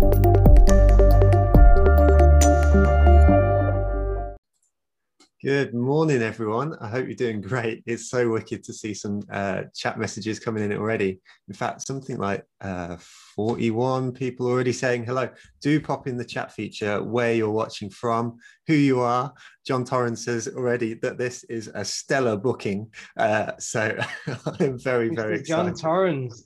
Good morning, everyone. I hope you're doing great. It's so wicked to see some chat messages coming in already. In fact, something like 41 people already saying hello. Do pop in the chat feature where you're watching from, who you are. John Torrance says already that this is a stellar booking. So I'm very, very excited. John Torrance.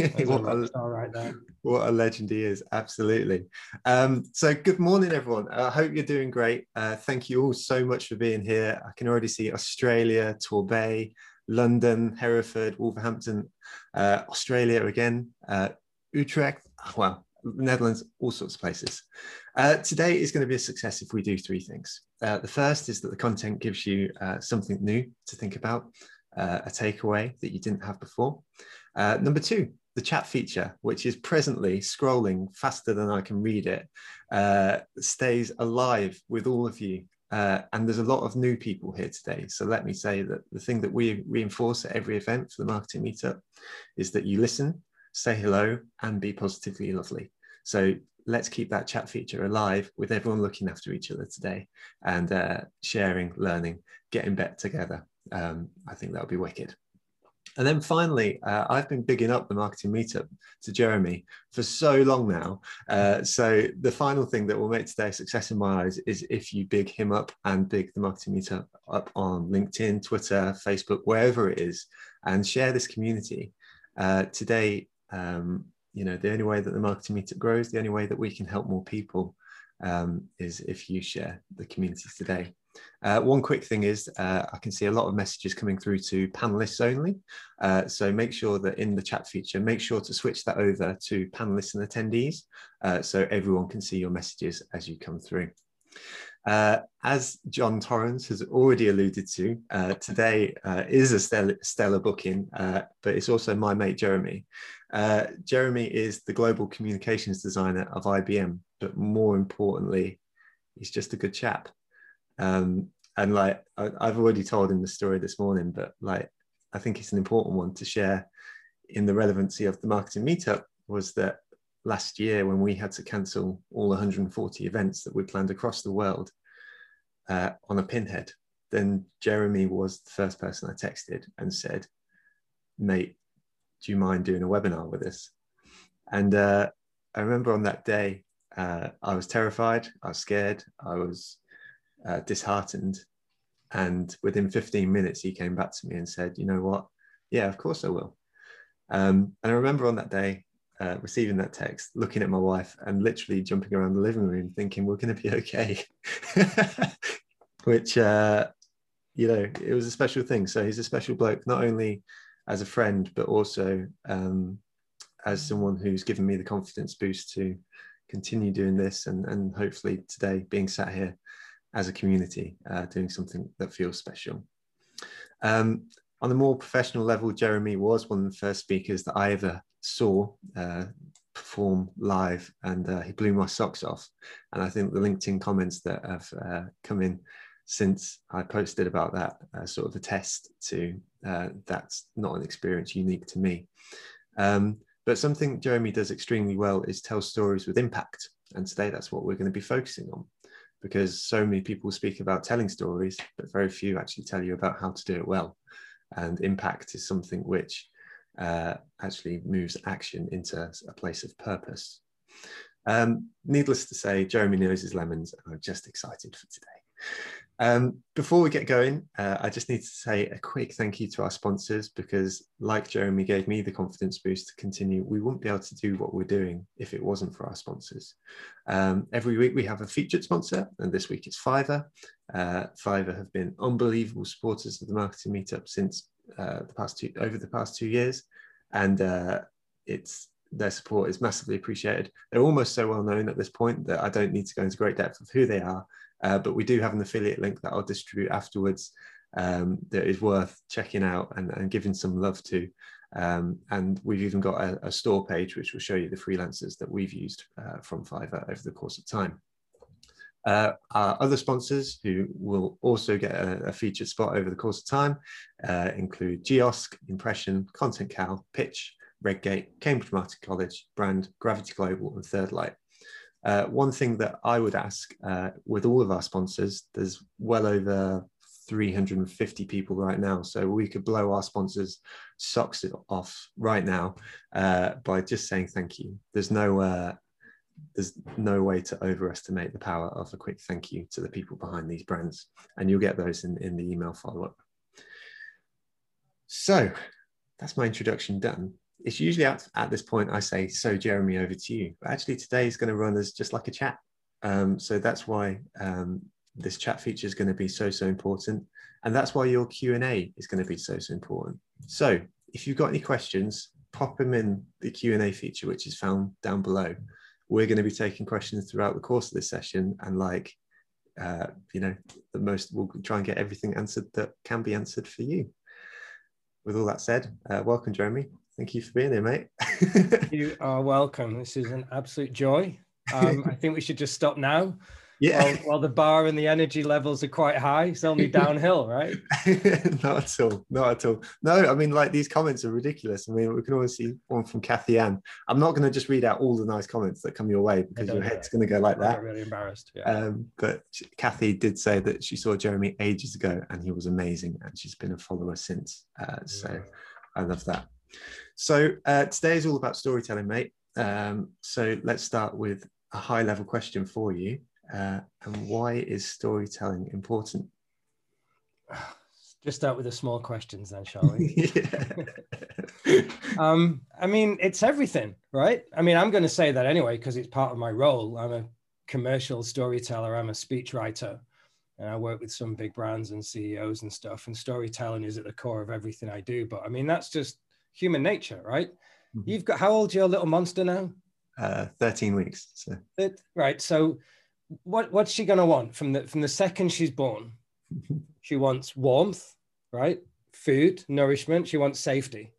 What a legend he is, absolutely. So good morning, everyone. I hope you're doing great. Thank you all so much for being here. I can already see Australia, Torbay, London, Hereford, Wolverhampton, Australia again, Utrecht, well, Netherlands, all sorts of places. Today is going to be a success if we do three things. The first is that the content gives you something new to think about, a takeaway that you didn't have before. Number two, the chat feature, which is presently scrolling faster than I can read it, stays alive with all of you. And there's a lot of new people here today. So let me say that the thing that we reinforce at every event for the Marketing Meetup is that you listen, say hello, and be positively lovely. So let's keep that chat feature alive with everyone looking after each other today and sharing, learning, getting better together. I think that would be wicked. And then finally, I've been bigging up the Marketing Meetup to Jeremy for so long now. So the final thing that will make today a success in my eyes is if you big him up and big the Marketing Meetup up on LinkedIn, Twitter, Facebook, wherever it is, and share this community. Today, you know, the only way that the Marketing Meetup grows, the only way that we can help more people is if you share the community today. One quick thing is I can see a lot of messages coming through to panelists only. So make sure that in the chat feature, make sure to switch that over to panelists and attendees so everyone can see your messages as you come through. As John Torrance has already alluded to, today is a stellar booking, but it's also my mate Jeremy. Jeremy is the global communications designer of IBM, but more importantly, he's just a good chap. And like I've already told him the story this morning, but like I think it's an important one to share in the relevancy of the Marketing Meetup was that last year when we had to cancel all 140 events that we planned across the world on a pinhead, then Jeremy was the first person I texted and said, mate, do you mind doing a webinar with us? And I remember on that day, I was terrified, I was scared, I was disheartened, and within 15 minutes he came back to me and said, you know what, yeah, of course I will. And I remember on that day receiving that text, looking at my wife and literally jumping around the living room thinking we're going to be okay. Which you know, it was a special thing. So he's a special bloke, not only as a friend but also as someone who's given me the confidence boost to continue doing this and hopefully today being sat here as a community, doing something that feels special. On a more professional level, Jeremy was one of the first speakers that I ever saw perform live, and he blew my socks off. And I think the LinkedIn comments that have come in since I posted about that sort of attest to that's not an experience unique to me. But something Jeremy does extremely well is tell stories with impact. And today that's what we're going to be focusing on, because so many people speak about telling stories, but very few actually tell you about how to do it well. And impact is something which actually moves action into a place of purpose. Needless to say, Jeremy knows his lemons, and I'm just excited for today. Before we get going, I just need to say a quick thank you to our sponsors, because like Jeremy gave me the confidence boost to continue, we wouldn't be able to do what we're doing if it wasn't for our sponsors. Every week we have a featured sponsor, and this week it's Fiverr. Fiverr have been unbelievable supporters of the Marketing Meetup since over the past 2 years, and their support is massively appreciated. They're almost so well known at this point that I don't need to go into great depth of who they are. But we do have an affiliate link that I'll distribute afterwards that is worth checking out and giving some love to. And we've even got a store page which will show you the freelancers that we've used from Fiverr over the course of time. Our other sponsors who will also get a featured spot over the course of time include Geosk, Impression, Content Cal, Pitch, Redgate, Cambridge Marketing College, Brand, Gravity Global and Third Light. One thing that I would ask with all of our sponsors, there's well over 350 people right now, so we could blow our sponsors' socks off right now by just saying thank you. There's no way to overestimate the power of a quick thank you to the people behind these brands, and you'll get those in the email follow-up. So that's my introduction done. It's usually at this point I say, so Jeremy, over to you. But actually today is going to run as just like a chat. So that's why this chat feature is going to be so important. And that's why your Q&A is going to be so important. So if you've got any questions, pop them in the Q&A feature, which is found down below. We're going to be taking questions throughout the course of this session. And we'll try and get everything answered that can be answered for you. With all that said, welcome, Jeremy. Thank you for being here, mate. You are welcome. This is an absolute joy. I think we should just stop now. Yeah. While the bar and the energy levels are quite high, it's only downhill, right? Not at all. Not at all. No, I mean, like, these comments are ridiculous. I mean, we can always see one from Kathy Ann. I'm not going to just read out all the nice comments that come your way because your head's going to go like that. I'm really embarrassed. Yeah. But Kathy did say that she saw Jeremy ages ago and he was amazing, and she's been a follower since. So I love that. So today is all about storytelling, mate. So let's start with a high-level question for you. And why is storytelling important? Just start with the small questions then, shall we? I mean, it's everything, right? I mean, I'm going to say that anyway, because it's part of my role. I'm a commercial storyteller. I'm a speechwriter. And I work with some big brands and CEOs and stuff. And storytelling is at the core of everything I do. But I mean, that's just human nature, right? Mm-hmm. You've got, how old's your little monster now? 13 weeks. So. Right. So what's she gonna want from the second she's born? She wants warmth, right? Food, nourishment. She wants safety.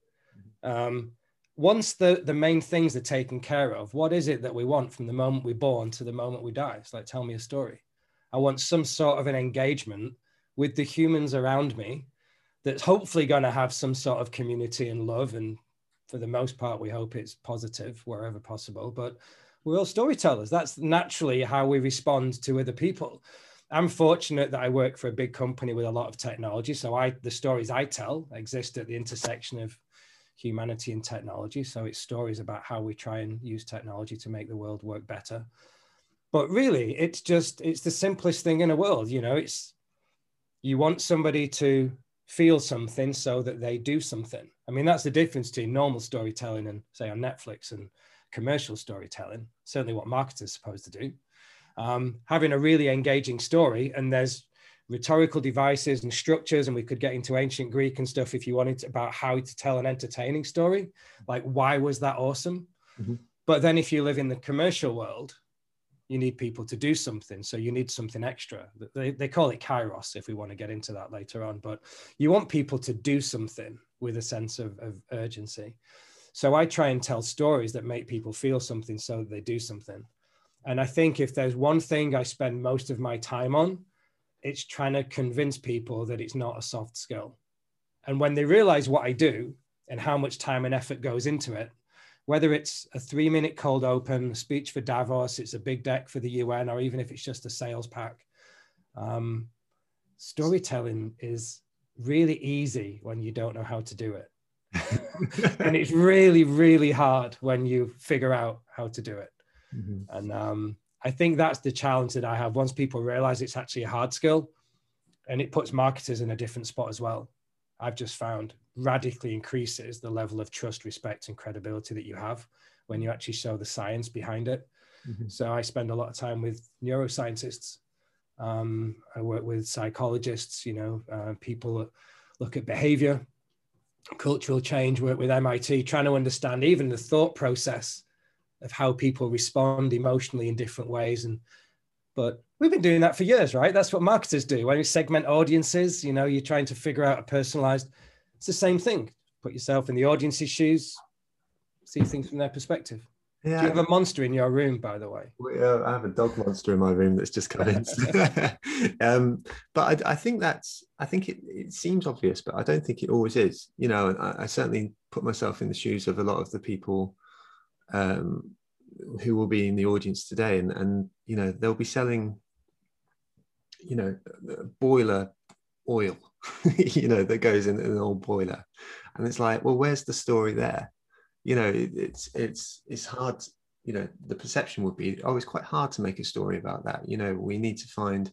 Once the main things are taken care of, what is it that we want from the moment we're born to the moment we die? It's like, tell me a story. I want some sort of an engagement with the humans around me that's hopefully going to have some sort of community and love. And for the most part, we hope it's positive wherever possible. But we're all storytellers. That's naturally how we respond to other people. I'm fortunate that I work for a big company with a lot of technology. So the stories I tell exist at the intersection of humanity and technology. So it's stories about how we try and use technology to make the world work better. But really, it's the simplest thing in the world. You know, you want somebody to feel something so that they do something. I mean, that's the difference between normal storytelling and, say, on Netflix, and commercial storytelling, certainly what marketers are supposed to do. Having a really engaging story, and there's rhetorical devices and structures, and we could get into ancient Greek and stuff if you wanted about how to tell an entertaining story, like why was that awesome? Mm-hmm. But then if you live in the commercial world, you need people to do something. So you need something extra. They call it kairos, if we want to get into that later on, but you want people to do something with a sense of urgency. So I try and tell stories that make people feel something so that they do something. And I think if there's one thing I spend most of my time on, it's trying to convince people that it's not a soft skill. And when they realize what I do and how much time and effort goes into it, whether it's a 3-minute cold open, a speech for Davos, it's a big deck for the UN, or even if it's just a sales pack, storytelling is really easy when you don't know how to do it. And it's really, really hard when you figure out how to do it. Mm-hmm. And I think that's the challenge that I have. Once people realize it's actually a hard skill, and it puts marketers in a different spot as well. I've just found radically increases the level of trust, respect, and credibility that you have when you actually show the science behind it. Mm-hmm. So I spend a lot of time with neuroscientists. I work with psychologists, people that look at behavior, cultural change, work with MIT, trying to understand even the thought process of how people respond emotionally in different ways. But we've been doing that for years, right? That's what marketers do. When you segment audiences, you're trying to figure out a personalized, it's the same thing. Put yourself in the audience's shoes, see things from their perspective. Yeah. Do you have a monster in your room, by the way? I have a dog monster in my room that's just come in. But I think it seems obvious, but I don't think it always is. I certainly put myself in the shoes of a lot of the people who will be in the audience today, and you know, they'll be selling, you know, boiler oil, you know, that goes in an old boiler, and it's like, well, where's the story there? You know, it's hard. You know, the perception would be, oh, it's quite hard to make a story about that. You know, we need to find.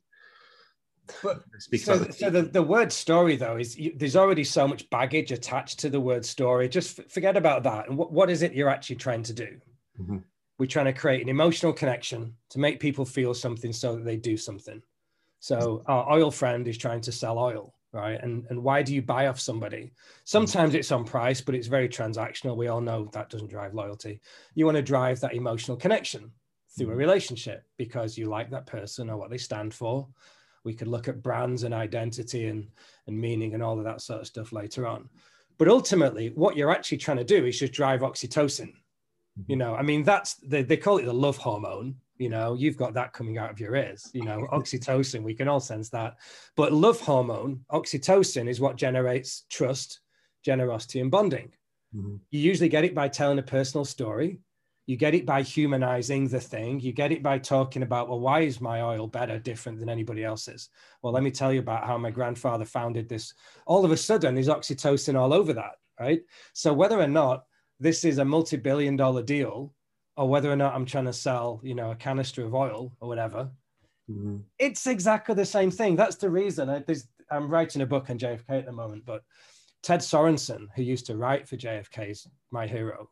But so the word story, though, is there's already so much baggage attached to the word story. Just forget about that. And what is it you're actually trying to do? Mm-hmm. We're trying to create an emotional connection to make people feel something so that they do something. So our oil friend is trying to sell oil, right? And why do you buy off somebody? Sometimes it's on price, but it's very transactional. We all know that doesn't drive loyalty. You want to drive that emotional connection through a relationship because you like that person or what they stand for. We could look at brands and identity and meaning and all of that sort of stuff later on. But ultimately, what you're actually trying to do is just drive oxytocin. You know, I mean, that's, they call it the love hormone. You know, you've got that coming out of your ears, you know, oxytocin, we can all sense that. But love hormone, oxytocin, is what generates trust, generosity, and bonding. Mm-hmm. You usually get it by telling a personal story. You get it by humanizing the thing. You get it by talking about, well, why is my oil better, different than anybody else's? Well, let me tell you about how my grandfather founded this. All of a sudden, there's oxytocin all over that, right? So whether or not this is a multi-billion-dollar deal, or whether or not I'm trying to sell, you know, a canister of oil or whatever, mm-hmm. It's exactly the same thing. That's the reason. I'm writing a book on JFK at the moment, but Ted Sorensen, who used to write for JFK, is my hero.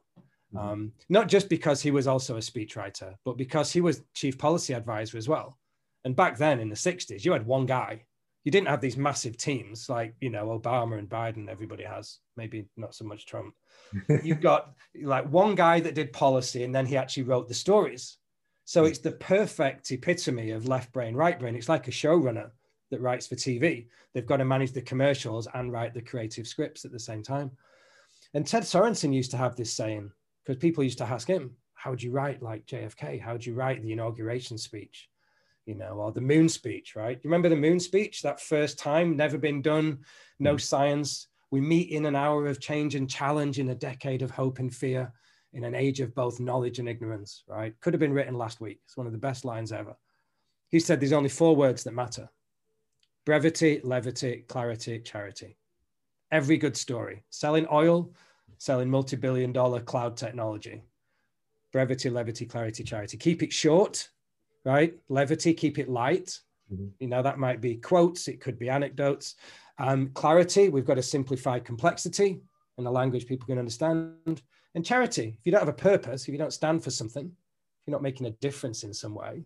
Not just because he was also a speechwriter, but because he was chief policy advisor as well. And back then in the 60s, you had one guy. You didn't have these massive teams like, you know, Obama and Biden, everybody has, maybe not so much Trump. You've got like one guy that did policy, and then he actually wrote the stories. So it's the perfect epitome of left brain, right brain. It's like a showrunner that writes for TV. They've got to manage the commercials and write the creative scripts at the same time. And Ted Sorensen used to have this saying, because people used to ask him, how would you write like JFK? How would you write the inauguration speech? You know, or the moon speech, right? You remember the moon speech, that first time, never been done, no science. We meet in an hour of change and challenge, in a decade of hope and fear, in an age of both knowledge and ignorance, right? Could have been written last week. It's one of the best lines ever. He said there's only 4 words that matter: brevity, levity, clarity, charity. Every good story, selling oil, selling multi-billion-dollar cloud technology, brevity, levity, clarity, charity. Keep it short, right? Levity, keep it light. Mm-hmm. You know, that might be quotes, it could be anecdotes. Clarity, we've got to simplify complexity in a language people can understand. And charity, if you don't have a purpose, if you don't stand for something, if you're not making a difference in some way,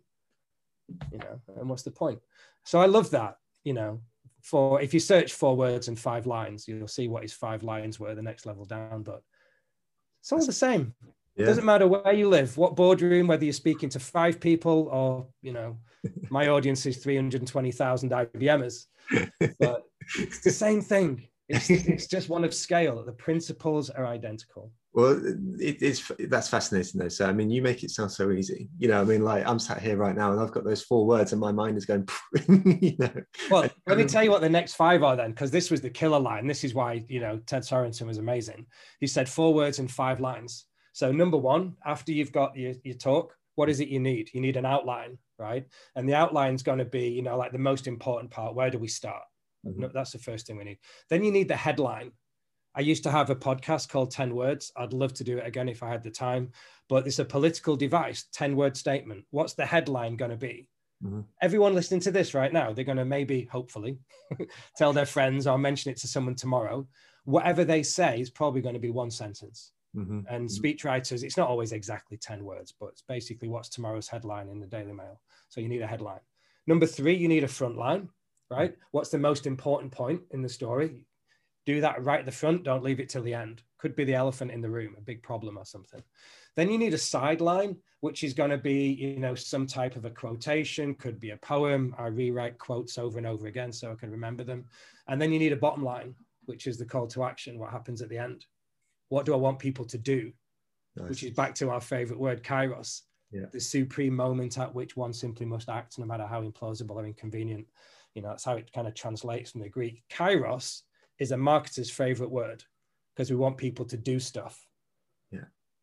you know, and what's the point? So I love that, you know, for if you search 4 words and 5 lines, you'll see what his 5 lines were the next level down, but it's all the same. Yeah. It doesn't matter where you live, what boardroom, whether you're speaking to 5 people or, you know, my audience is 320,000 IBMers, but it's the same thing. It's just one of scale. The principles are identical. Well, that's fascinating though. So, I mean, you make it sound so easy. You know, I mean, like I'm sat here right now and I've got those 4 words and my mind is going, you know. Well, let me tell you what the next 5 are then, because this was the killer line. This is why, you know, Ted Sorensen was amazing. He said 4 words and 5 lines. So number 1, after you've got your talk, what is it you need? You need an outline, right? And the outline's going to be, you know, like the most important part. Where do we start? Mm-hmm. That's the first thing we need. Then you need the headline. I used to have a podcast called 10 Words. I'd love to do it again if I had the time, but it's a political device, 10-word statement. What's the headline going to be? Mm-hmm. Everyone listening to this right now, they're going to maybe, hopefully, tell their friends or mention it to someone tomorrow. Whatever they say is probably going to be 1 sentence. Mm-hmm. And speechwriters, it's not always exactly 10 words, but it's basically what's tomorrow's headline in the Daily Mail. So you need a headline. Number 3, you need a front line, right? What's the most important point in the story? Do that right at the front. Don't leave it till the end. Could be the elephant in the room, a big problem or something. Then you need a sideline, which is going to be, you know, some type of a quotation, could be a poem. I rewrite quotes over and over again so I can remember them. And then you need a bottom line, which is the call to action. What happens at the end? What do I want people to do? Nice. Which is back to our favorite word, kairos. Yeah. The supreme moment at which one simply must act, no matter how implausible or inconvenient. You know, that's how it kind of translates from the Greek. Kairos is a marketer's favorite word because we want people to do stuff. Yeah.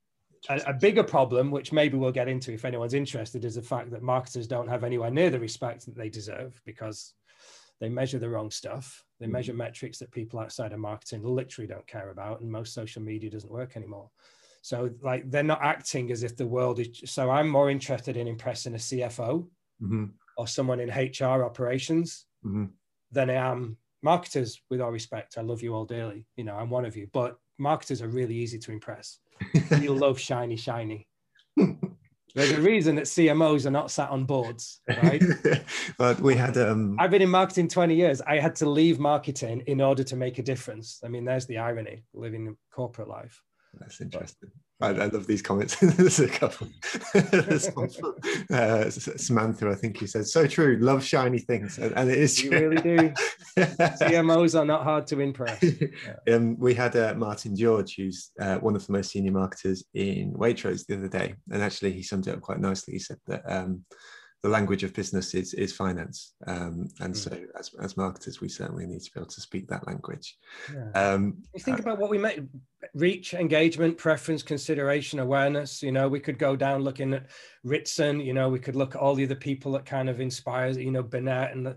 a bigger problem, which maybe we'll get into if anyone's interested, is the fact that marketers don't have anywhere near the respect that they deserve because they measure the wrong stuff. They measure metrics that people outside of marketing literally don't care about, and most social media doesn't work anymore. So like they're not acting as if the world is. So I'm more interested in impressing a CFO or someone in HR operations than I am marketers. With all respect, I love you all dearly. You know, I'm one of you, but marketers are really easy to impress. You love shiny, shiny. There's a reason that CMOs are not sat on boards, right? But we had I've been in marketing 20 years. I had to leave marketing in order to make a difference. I mean, there's the irony, living in corporate life. That's interesting. I love these comments. There's a couple. Samantha, I think you said, so true, love shiny things. And it is true. You really do. CMOs are not hard to impress. Yeah. We had Martin George, who's one of the most senior marketers in Waitrose the other day. And actually he summed it up quite nicely. He said that the language of business is finance. So as marketers, we certainly need to be able to speak that language. Yeah. You think about what we make: reach, engagement, preference, consideration, awareness. You know, we could go down looking at Ritson, you know, we could look at all the other people that kind of inspires, you know, Burnett, and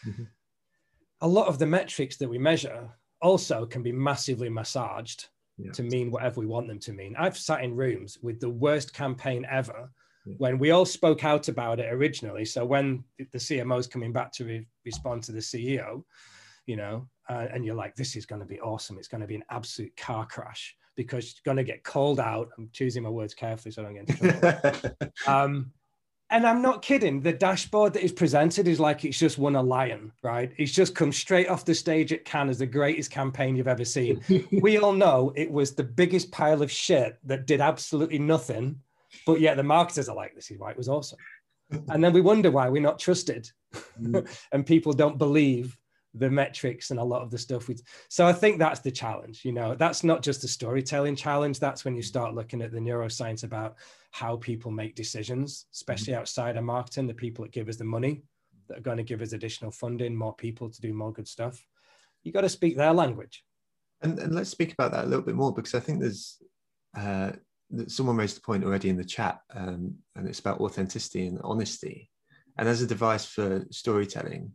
a lot of the metrics that we measure also can be massively massaged to mean whatever we want them to mean. I've sat in rooms with the worst campaign ever when we all spoke out about it originally. So when the CMO is coming back to respond to the CEO, you know, and you're like, this is going to be awesome. It's going to be an absolute car crash because you're going to get called out. I'm choosing my words carefully so I don't get into trouble. And I'm not kidding. The dashboard that is presented is like it's just won a lion, right? It's just come straight off the stage at Cannes as the greatest campaign you've ever seen. We all know it was the biggest pile of shit that did absolutely nothing. But yet the marketers are like, this is why it was awesome. And then we wonder why we're not trusted. And people don't believe the metrics and a lot of the stuff. So I think that's the challenge. You know, that's not just a storytelling challenge. That's when you start looking at the neuroscience about how people make decisions, especially outside of marketing, the people that give us the money, that are going to give us additional funding, more people to do more good stuff. You got to speak their language. And let's speak about that a little bit more, because I think there's someone raised the point already in the chat, and it's about authenticity and honesty. And as a device for storytelling,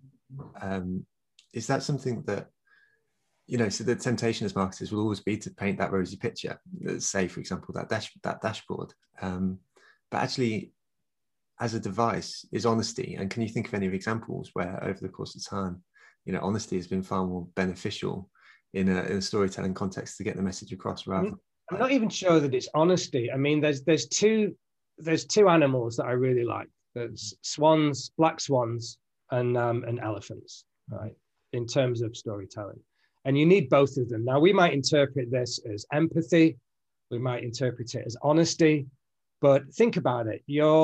is that something that, you know, so the temptation as marketers will always be to paint that rosy picture, say, for example, that dashboard. But actually, as a device, is honesty. And can you think of any examples where over the course of time, you know, honesty has been far more beneficial in a storytelling context to get the message across rather than... I'm not even sure that it's honesty. I mean, there's two animals that I really like. There's swans, black swans, and elephants, right? In terms of storytelling. And you need both of them. Now, we might interpret this as empathy. We might interpret it as honesty. But think about it.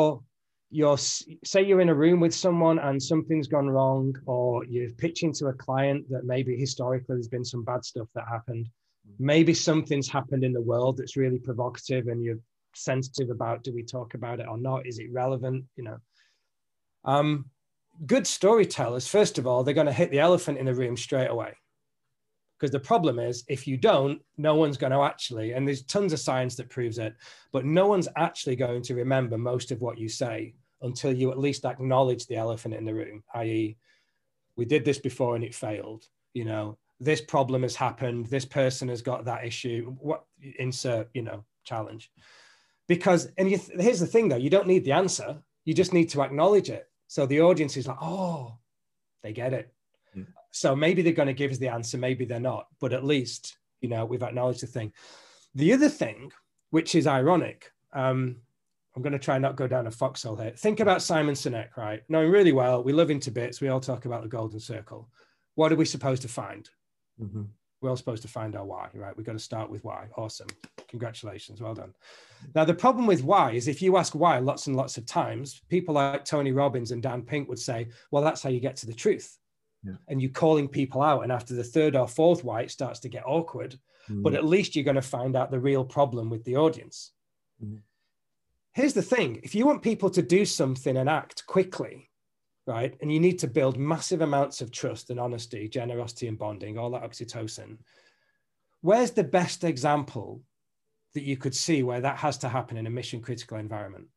Say you're in a room with someone and something's gone wrong, or you're pitching to a client that maybe historically there's been some bad stuff that happened. Maybe something's happened in the world that's really provocative and you're sensitive about, do we talk about it or not? Is it relevant? You know, good storytellers, first of all, they're going to hit the elephant in the room straight away. Because the problem is, if you don't, no one's going to actually, and there's tons of science that proves it, but no one's actually going to remember most of what you say until you at least acknowledge the elephant in the room, i.e., we did this before and it failed, you know, this problem has happened, this person has got that issue, what, insert, you know, challenge. Because, and here's the thing though, you don't need the answer, you just need to acknowledge it. So the audience is like, oh, they get it. Yeah. So maybe they're going to give us the answer, maybe they're not, but at least, you know, we've acknowledged the thing. The other thing, which is ironic, I'm going to try not go down a foxhole here. Think about Simon Sinek, right? Knowing really well, we love him to bits. We all talk about the golden circle. What are we supposed to find? Mm-hmm. We're all supposed to find our why, right? We've got to start with why. Awesome. Congratulations. Well done. Now, the problem with why is if you ask why lots and lots of times, people like Tony Robbins and Dan Pink would say, well, that's how you get to the truth. Yeah. And you're calling people out. And after the third or fourth why, it starts to get awkward. Mm-hmm. But at least you're going to find out the real problem with the audience. Mm-hmm. Here's the thing. If you want people to do something and act quickly, right? And you need to build massive amounts of trust and honesty, generosity and bonding, all that oxytocin. Where's the best example that you could see where that has to happen in a mission critical environment.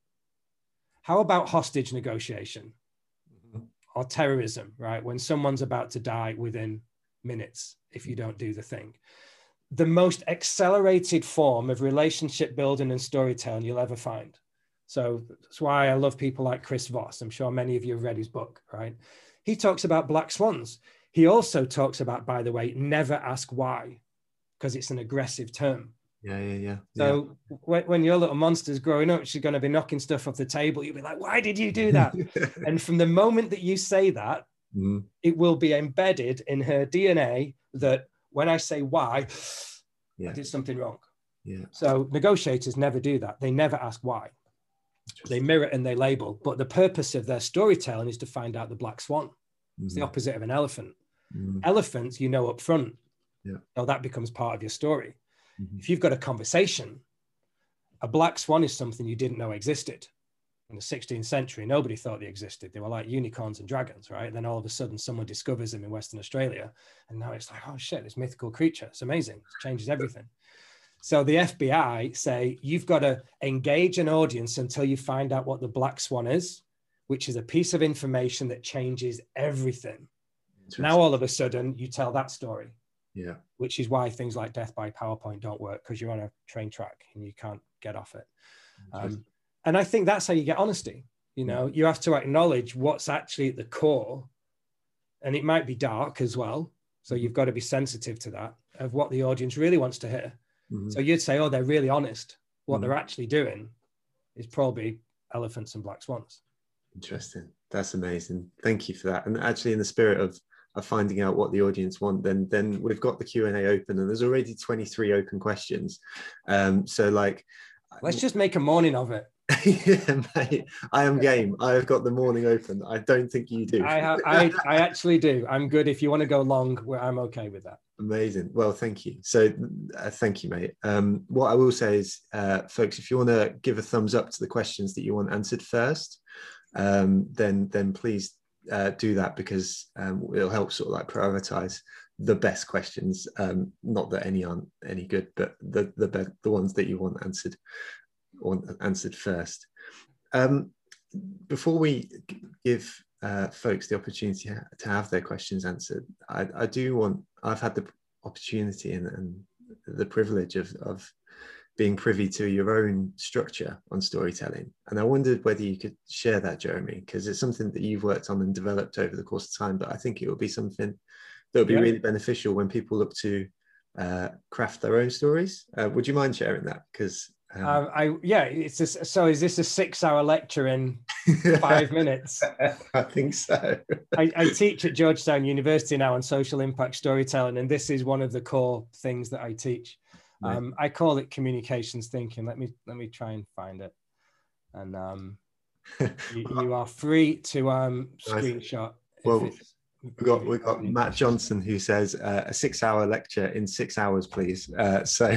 How about hostage negotiation or terrorism, right? When someone's about to die within minutes, if you don't do the thing. The most accelerated form of relationship building and storytelling you'll ever find. So that's why I love people like Chris Voss. I'm sure many of you have read his book, right? He talks about black swans. He also talks about, by the way, never ask why, because it's an aggressive term. Yeah. So when your little monster's growing up, she's going to be knocking stuff off the table. You'll be like, why did you do that? And from the moment that you say that, it will be embedded in her DNA that when I say why, I did something wrong. Yeah. So negotiators never do that. They never ask why. They mirror and they label. But the purpose of their storytelling is to find out the black swan. It's the opposite of an elephant. Elephants, you know up front. So that becomes part of your story. If you've got a conversation, a black swan is something you didn't know existed. In the 16th century, nobody thought they existed. They were like unicorns and dragons, right? And then all of a sudden, someone discovers them in Western Australia. And now it's like, oh shit, this mythical creature. It's amazing. It changes everything. So the FBI say, you've got to engage an audience until you find out what the black swan is, which is a piece of information that changes everything. Now, all of a sudden, you tell that story. Yeah. Which is why things like death by PowerPoint don't work, because you're on a train track and you can't get off it. And I think that's how you get honesty. You know, you have to acknowledge what's actually at the core, and it might be dark as well. So you've got to be sensitive to that, of what the audience really wants to hear. So you'd say, oh, they're really honest. What they're actually doing is probably elephants and black swans. Interesting. That's amazing. Thank you for that. And actually, in the spirit of finding out what the audience want, then we've got the Q&A open, and there's already 23 open questions. So like, let's just make a morning of it. Yeah, mate, I am game. I've got the morning open. I don't think you do. I actually do. I'm good. If you want to go long, I'm okay with that. Amazing. Well, thank you. So thank you, mate. What I will say is, folks, if you want to give a thumbs up to the questions that you want answered first, then please do that, because it'll help sort of like prioritize the best questions. Not that any aren't any good, but the ones that you want answered first. Before we give folks the opportunity to have their questions answered, I've had the opportunity and the privilege of being privy to your own structure on storytelling. And I wondered whether you could share that, Jeremy, because it's something that you've worked on and developed over the course of time, but I think it would be something that would be really beneficial when people look to craft their own stories. Would you mind sharing that? Because so is this a 6-hour lecture in 5 minutes? I think so. I teach at Georgetown University now on social impact storytelling, and this is one of the core things that I teach. I call it communications thinking. Let me try and find it. And you are free to screenshot. Well, we've got Matt Johnson, who says a 6-hour lecture in 6 hours, please. So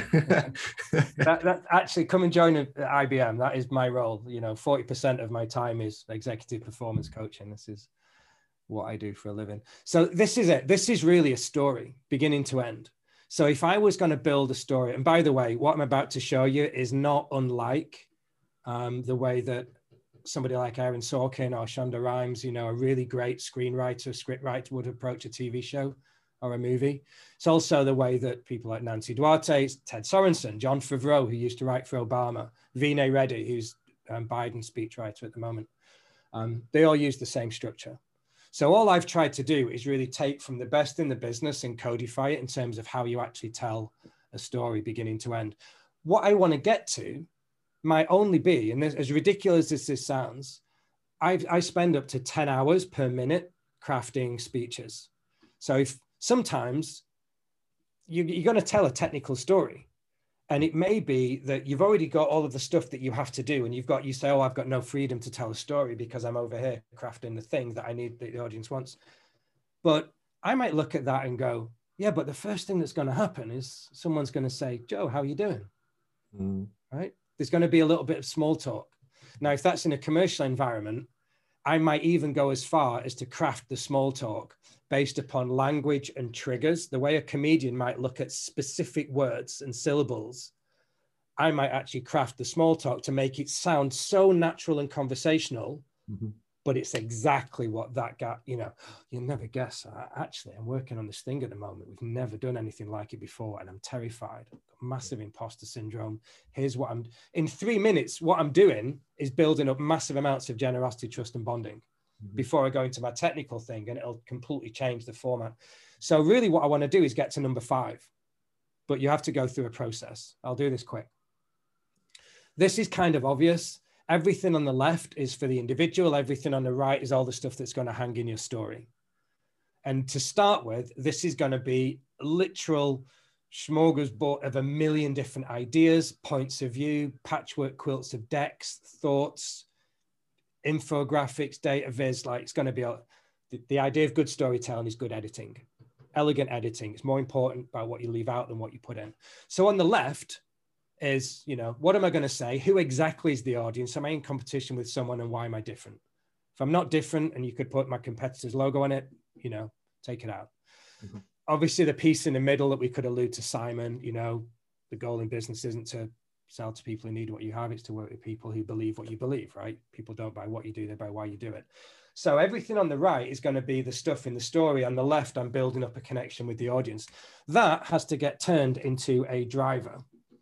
that actually, come and join at IBM. That is my role. 40% of my time is executive performance coaching. This is what I do for a living. So this is it. This is really a story, beginning to end. So if I was going to build a story, and by the way, what I'm about to show you is not unlike the way that somebody like Aaron Sorkin or Shonda Rhimes, a really great screenwriter, scriptwriter would approach a TV show or a movie. It's also the way that people like Nancy Duarte, Ted Sorensen, John Favreau, who used to write for Obama, Vinay Reddy, who's Biden's speechwriter at the moment. They all use the same structure. So all I've tried to do is really take from the best in the business and codify it in terms of how you actually tell a story beginning to end. What I want to get to might only be, and as ridiculous as this sounds, I spend up to 10 hours per minute crafting speeches. So if sometimes you're going to tell a technical story, and it may be that you've already got all of the stuff that you have to do, and you say, oh, I've got no freedom to tell a story because I'm over here crafting the thing that I need that the audience wants. But I might look at that and go, yeah, but the first thing that's going to happen is someone's going to say, Joe, how are you doing? Right? There's going to be a little bit of small talk. Now, if that's in a commercial environment, I might even go as far as to craft the small talk based upon language and triggers, the way a comedian might look at specific words and syllables I might actually craft the small talk to make it sound so natural and conversational, but it's exactly what that guy, you know, you'll never guess. Actually, I'm working on this thing at the moment. We've never done anything like it before, and I'm terrified. I've got massive imposter syndrome. Here's what in 3 minutes, what I'm doing is building up massive amounts of generosity, trust, and bonding before I go into my technical thing, and it'll completely change the format. So really what I want to do is get to number 5, but you have to go through a process. I'll do this quick. This is kind of obvious. Everything on the left is for the individual. Everything on the right is all the stuff that's going to hang in your story. And to start with, this is going to be a literal smorgasbord of a million different ideas, points of view, patchwork quilts of decks, thoughts, infographics, data viz. Like, it's going to be the idea of good storytelling is good editing, elegant editing. It's more important about what you leave out than what you put in. So on the left is, you know, what am I going to say? Who exactly is the audience? Am I in competition with someone, and why am I different? If I'm not different and you could put my competitor's logo on it, you know, take it out. Obviously, the piece in the middle that we could allude to Simon, you know, the goal in business isn't to sell to people who need what you have. It's to work with people who believe what you believe, right? People don't buy what you do, they buy why you do it. So everything on the right is going to be the stuff in the story. On the left, I'm building up a connection with the audience. That has to get turned into a driver.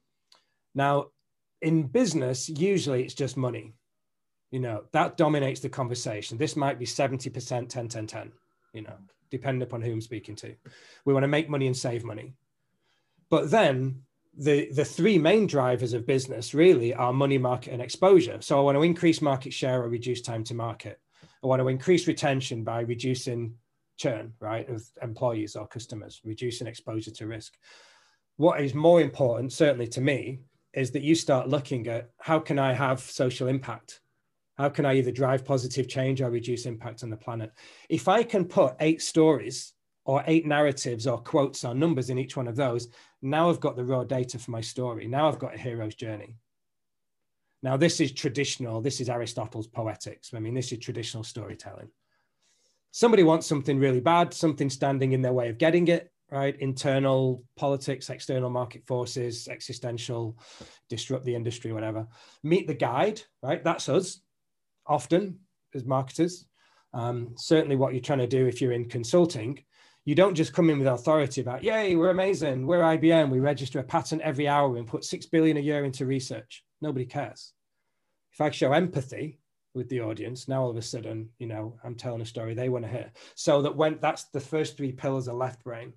Now, in business, usually it's just money. You know, that dominates the conversation. This might be 70%, 10, 10, 10, you know, depending upon who I'm speaking to. We want to make money and save money. But then the 3 main drivers of business really are money, market, and exposure. So I want to increase market share or reduce time to market. I want to increase retention by reducing churn, right, of employees or customers, reducing exposure to risk. What is more important, certainly to me, is that you start looking at how can I have social impact? How can I either drive positive change or reduce impact on the planet? If I can put 8 stories or 8 narratives or quotes or numbers in each one of those, now I've got the raw data for my story. Now I've got a hero's journey. Now this is traditional. This is Aristotle's Poetics. I mean, this is traditional storytelling. Somebody wants something really bad, something standing in their way of getting it, right? Internal politics, external market forces, existential, disrupt the industry, whatever. Meet the guide, right? That's us, often as marketers. Certainly what you're trying to do if you're in consulting, you don't just come in with authority about, yay, we're amazing, we're IBM, we register a patent every hour and put 6 billion a year into research. Nobody cares. If I show empathy with the audience, now all of a sudden, you know, I'm telling a story they want to hear. So that that's the first 3 pillars of left brain.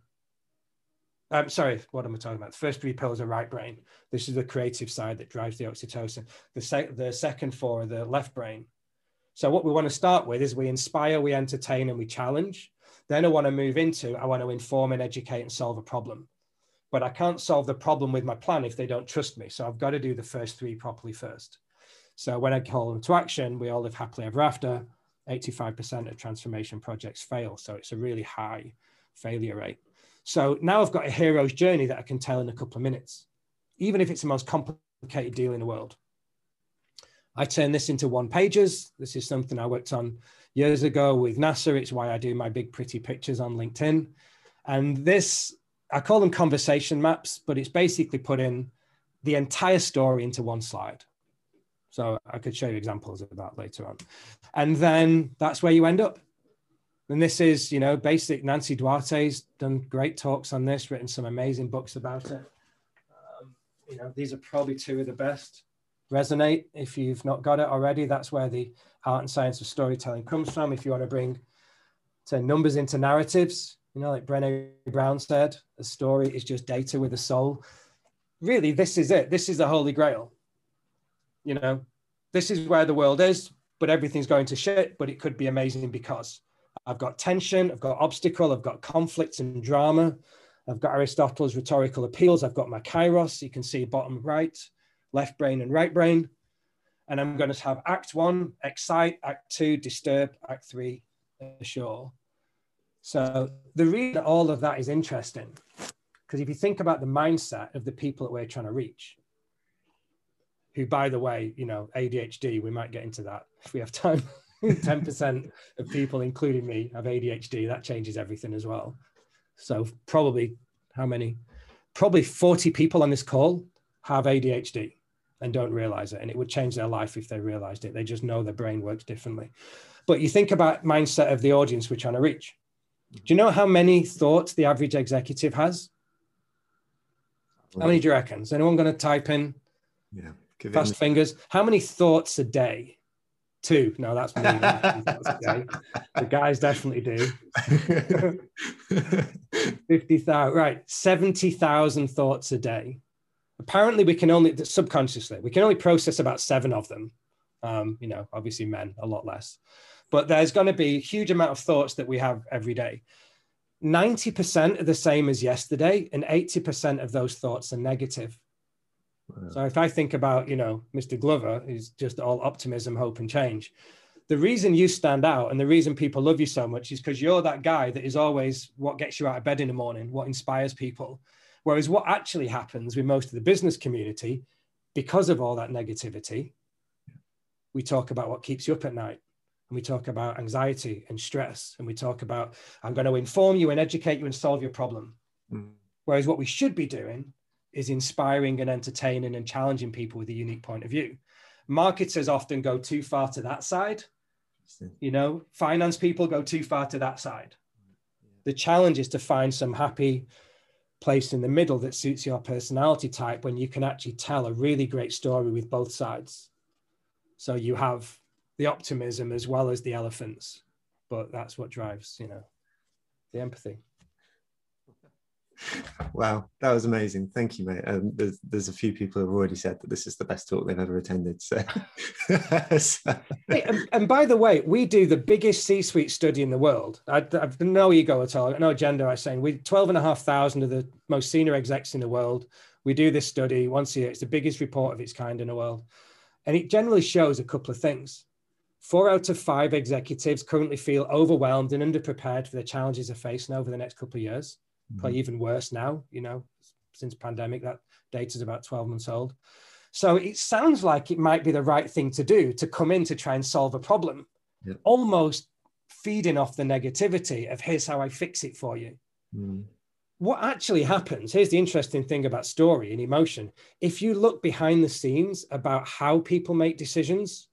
Sorry, what am I talking about? The first 3 pillars are right brain. This is the creative side that drives the oxytocin. The second 4 are the left brain. So what we want to start with is we inspire, we entertain, and we challenge. Then I want to move into, I want to inform and educate and solve a problem. But I can't solve the problem with my plan if they don't trust me. So I've got to do the first 3 properly first. So when I call them to action, we all live happily ever after. 85% of transformation projects fail. So it's a really high failure rate. So now I've got a hero's journey that I can tell in a couple of minutes, even if it's the most complicated deal in the world. I turn this into 1-pagers. This is something I worked on years ago with NASA. It's why I do my big, pretty pictures on LinkedIn. And this, I call them conversation maps, but it's basically putting the entire story into 1 slide. So I could show you examples of that later on. And then that's where you end up. And this is, you know, basic. Nancy Duarte's done great talks on this, written some amazing books about it. You know, these are probably 2 of the best. Resonate, if you've not got it already, that's where the art and science of storytelling comes from. If you want to bring numbers into narratives, you know, like Brené Brown said, a story is just data with a soul. Really, this is it. This is the Holy Grail. You know, this is where the world is, but everything's going to shit, but it could be amazing because I've got tension, I've got obstacle, I've got conflict and drama. I've got Aristotle's rhetorical appeals. I've got my kairos. You can see bottom right, left brain and right brain. And I'm going to have act 1, excite, act 2, disturb, act 3, assure. So the reason all of that is interesting, because if you think about the mindset of the people that we're trying to reach, who, by the way, you know, ADHD, we might get into that if we have time. 10% of people, including me, have ADHD. That changes everything as well. So probably how many? Probably 40 people on this call have ADHD and don't realize it. And it would change their life if they realized it. They just know their brain works differently. But you think about mindset of the audience we're trying to reach. Do you know how many thoughts the average executive has? How many do you reckon? Is anyone going to type in? Yeah. Fast fingers. How many thoughts a day? 2. No, that's me. The guys definitely do. 50,000. Right. 70,000 thoughts a day. Apparently we can only, subconsciously, we can only process about 7 of them. You know, obviously men, a lot less. But there's going to be a huge amount of thoughts that we have every day. 90% are the same as yesterday, and 80% of those thoughts are negative. Wow. So if I think about, you know, Mr. Glover, who's just all optimism, hope, and change, the reason you stand out and the reason people love you so much is because you're that guy that is always what gets you out of bed in the morning, what inspires people. Whereas what actually happens with most of the business community, because of all that negativity, we talk about what keeps you up at night. And we talk about anxiety and stress. And we talk about, I'm going to inform you and educate you and solve your problem. Whereas what we should be doing is inspiring and entertaining and challenging people with a unique point of view. Marketers often go too far to that side. You know, finance people go too far to that side. The challenge is to find some happy place in the middle that suits your personality type, when you can actually tell a really great story with both sides. So you have the optimism as well as the elephants, but that's what drives, you know, the empathy. Wow, that was amazing. Thank you, mate. There's a few people who have already said that this is the best talk they've ever attended. So, Hey, and by the way, we do the biggest C-suite study in the world. I've no ego at all, no agenda. I'm saying we 12,500 of the most senior execs in the world. We do this study once a year. It's the biggest report of its kind in the world, and it generally shows a couple of things. 4 out of 5 executives currently feel overwhelmed and underprepared for the challenges they're facing over the next couple of years. Probably even worse now, you know, since pandemic, that data is about 12 months old. So it sounds like it might be the right thing to do, to come in to try and solve a problem, almost feeding off the negativity of here's how I fix it for you. What actually happens, here's the interesting thing about story and emotion. If you look behind the scenes about how people make decisions,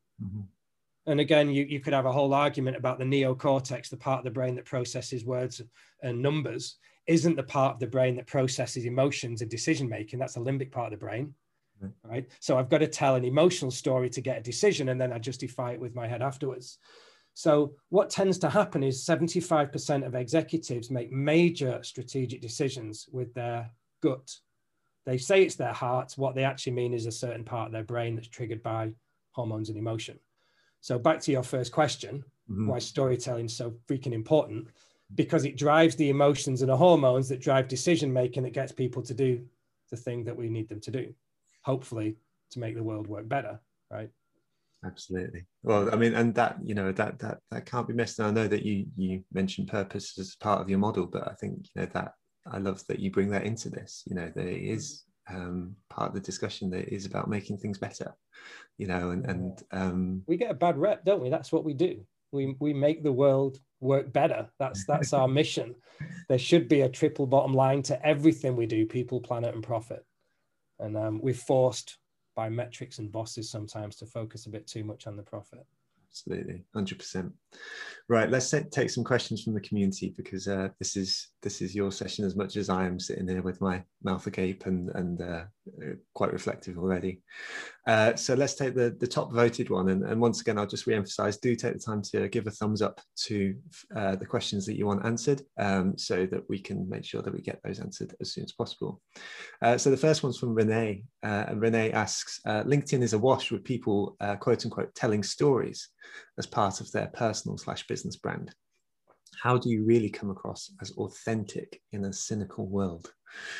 and again, you could have a whole argument about the neocortex, the part of the brain that processes words and numbers, isn't the part of the brain that processes emotions and decision-making. That's the limbic part of the brain, right? So I've got to tell an emotional story to get a decision, and then I justify it with my head afterwards. So what tends to happen is 75% of executives make major strategic decisions with their gut. They say it's their heart. What they actually mean is a certain part of their brain that's triggered by hormones and emotion. So back to your first question, why storytelling is so freaking important, because it drives the emotions and the hormones that drive decision-making that gets people to do the thing that we need them to do, hopefully to make the world work better, right? Absolutely. Well, I mean, and that, you know, that can't be missed. And I know that you mentioned purpose as part of your model, but I think, you know, that I love that you bring that into this, you know, that it is part of the discussion that is about making things better, you know, and we get a bad rep, don't we? That's what we do. We make the world work better. That's our mission. There should be a triple bottom line to everything we do: people, planet, and profit. And we're forced by metrics and bosses sometimes to focus a bit too much on the profit. Absolutely, 100%. Right, let's take some questions from the community, because this is your session as much as I am sitting here with my mouth agape and quite reflective already. So let's take the top voted one, and once again, I'll just re-emphasize, do take the time to give a thumbs up to the questions that you want answered, so that we can make sure that we get those answered as soon as possible. So the first one's from Renee, and Renee asks, LinkedIn is awash with people quote unquote telling stories as part of their personal/business brand. How do you really come across as authentic in a cynical world?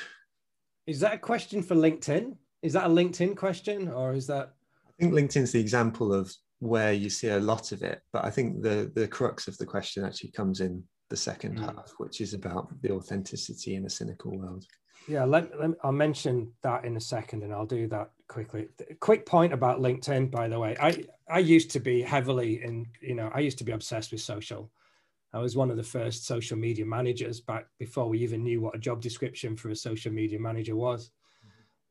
Is that a question for LinkedIn? Is that a LinkedIn question, or is that? I think LinkedIn's the example of where you see a lot of it, but I think the crux of the question actually comes in the second half, which is about the authenticity in a cynical world. Yeah, I'll mention that in a second, and I'll do that quickly. Quick point about LinkedIn, by the way. I used to be heavily in, I used to be obsessed with social. I was one of the first social media managers back before we even knew what a job description for a social media manager was.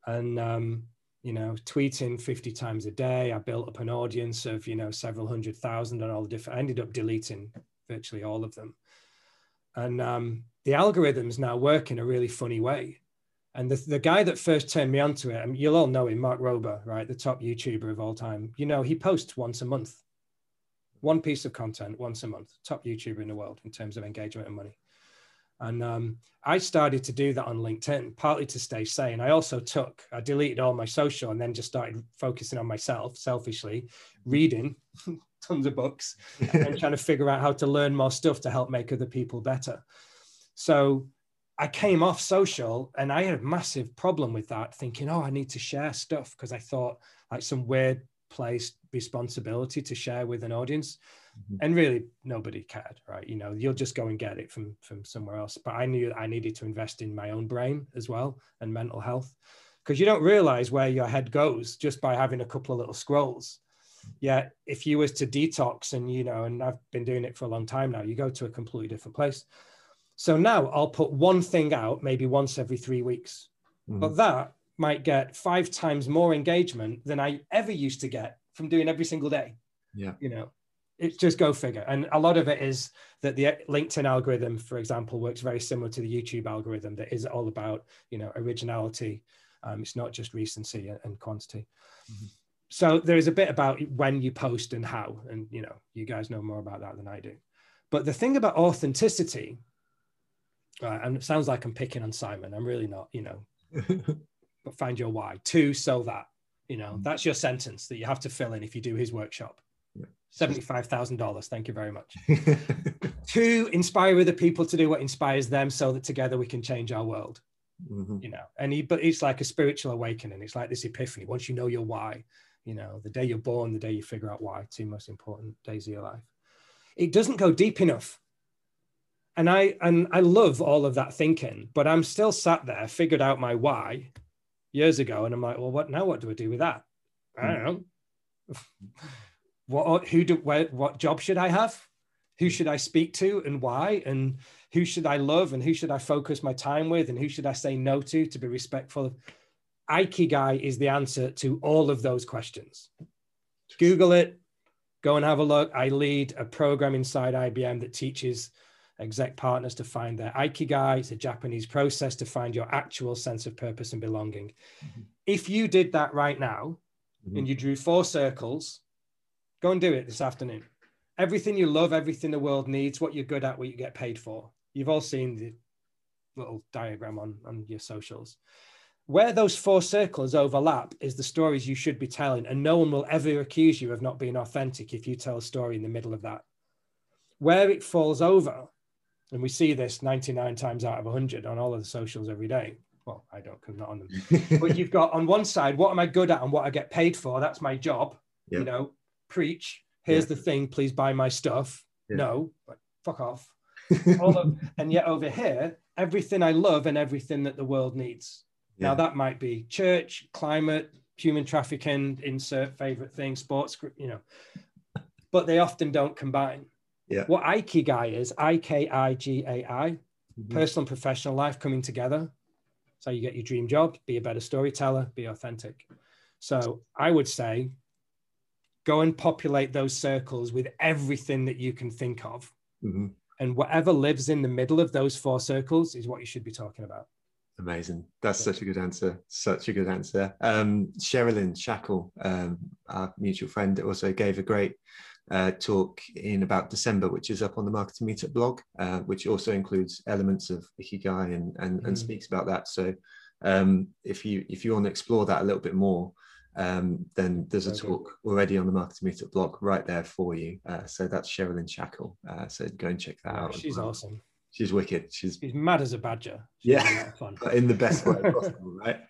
and you know, tweeting 50 times a day. I built up an audience of, you know, several 100,000 on all the different. I ended up deleting virtually all of them, and the algorithms now work in a really funny way. And the guy that first turned me onto it, and you'll all know him, Mark Rober, right? The top YouTuber of all time. You know, he posts once a month, one piece of content once a month, top YouTuber in the world in terms of engagement and money. And I started to do that on LinkedIn, partly to stay sane. I deleted all my social and then just started focusing on myself, selfishly, reading tons of books and trying to figure out how to learn more stuff to help make other people better. So I came off social and I had a massive problem with that, thinking, oh, I need to share stuff, because I thought like some weird placed responsibility to share with an audience. And really nobody cared, right? You know, you'll just go and get it from somewhere else. But I knew I needed to invest in my own brain as well, and mental health, because you don't realize where your head goes just by having a couple of little scrolls. Yeah, if you was to detox, and you know, and I've been doing it for a long time now, you go to a completely different place. So now I'll put one thing out maybe once every 3 weeks, but that might get 5 times more engagement than I ever used to get from doing every single day. Yeah, you know, it's just go figure. And a lot of it is that the LinkedIn algorithm, for example, works very similar to the YouTube algorithm, that is all about, you know, originality. It's not just recency and quantity. So there is a bit about when you post and how, and, you know, you guys know more about that than I do. But the thing about authenticity, and it sounds like I'm picking on Simon, I'm really not, you know, but find your why. So that, you know, that's your sentence that you have to fill in if you do his workshop. $75,000. Thank you very much. 2, inspire other people to do what inspires them, so that together we can change our world. You know, but it's like a spiritual awakening. It's like this epiphany. Once you know your why, you know, the day you're born, the day you figure out why, 2 most important days of your life. It doesn't go deep enough. And I love all of that thinking, but I'm still sat there, figured out my why years ago. And I'm like, well, what do I do with that? I don't know. What job should I have? Who should I speak to and why? And who should I love? And who should I focus my time with? And who should I say no to be respectful of? Ikigai is the answer to all of those questions. Google it, go and have a look. I lead a program inside IBM that teaches exec partners to find their Ikigai. It's a Japanese process to find your actual sense of purpose and belonging. If you did that right now and you drew 4 circles, go and do it this afternoon. Everything you love, everything the world needs, what you're good at, what you get paid for. You've all seen the little diagram on your socials. Where those 4 circles overlap is the stories you should be telling, and no one will ever accuse you of not being authentic if you tell a story in the middle of that. Where it falls over, and we see this 99 times out of 100 on all of the socials every day. Well, I don't, because I'm not on them. But you've got on one side, what am I good at and what I get paid for? That's my job. You know, preach. Here's the thing, please buy my stuff. No, but fuck off. And yet over here, everything I love and everything that the world needs. Now that might be church, climate, human trafficking, insert favorite thing, sports, you know, but they often don't combine. What Ikigai is, Ikigai, personal and professional life coming together. So you get your dream job, be a better storyteller, be authentic. So I would say, go and populate those circles with everything that you can think of. And whatever lives in the middle of those 4 circles is what you should be talking about. Amazing. That's such a good answer. Such a good answer. Sherilyn Shackle, our mutual friend, also gave a great talk in about December, which is up on the Marketing Meetup blog, which also includes elements of Ikigai and speaks about that. So if you want to explore that a little bit more, then there's a talk already on the Marketing Meetup blog right there for you. So that's Sherilyn Shackle. So go and check that out. She's awesome. She's wicked. She's mad as a badger. She's a lot of fun. But in the best way possible, right?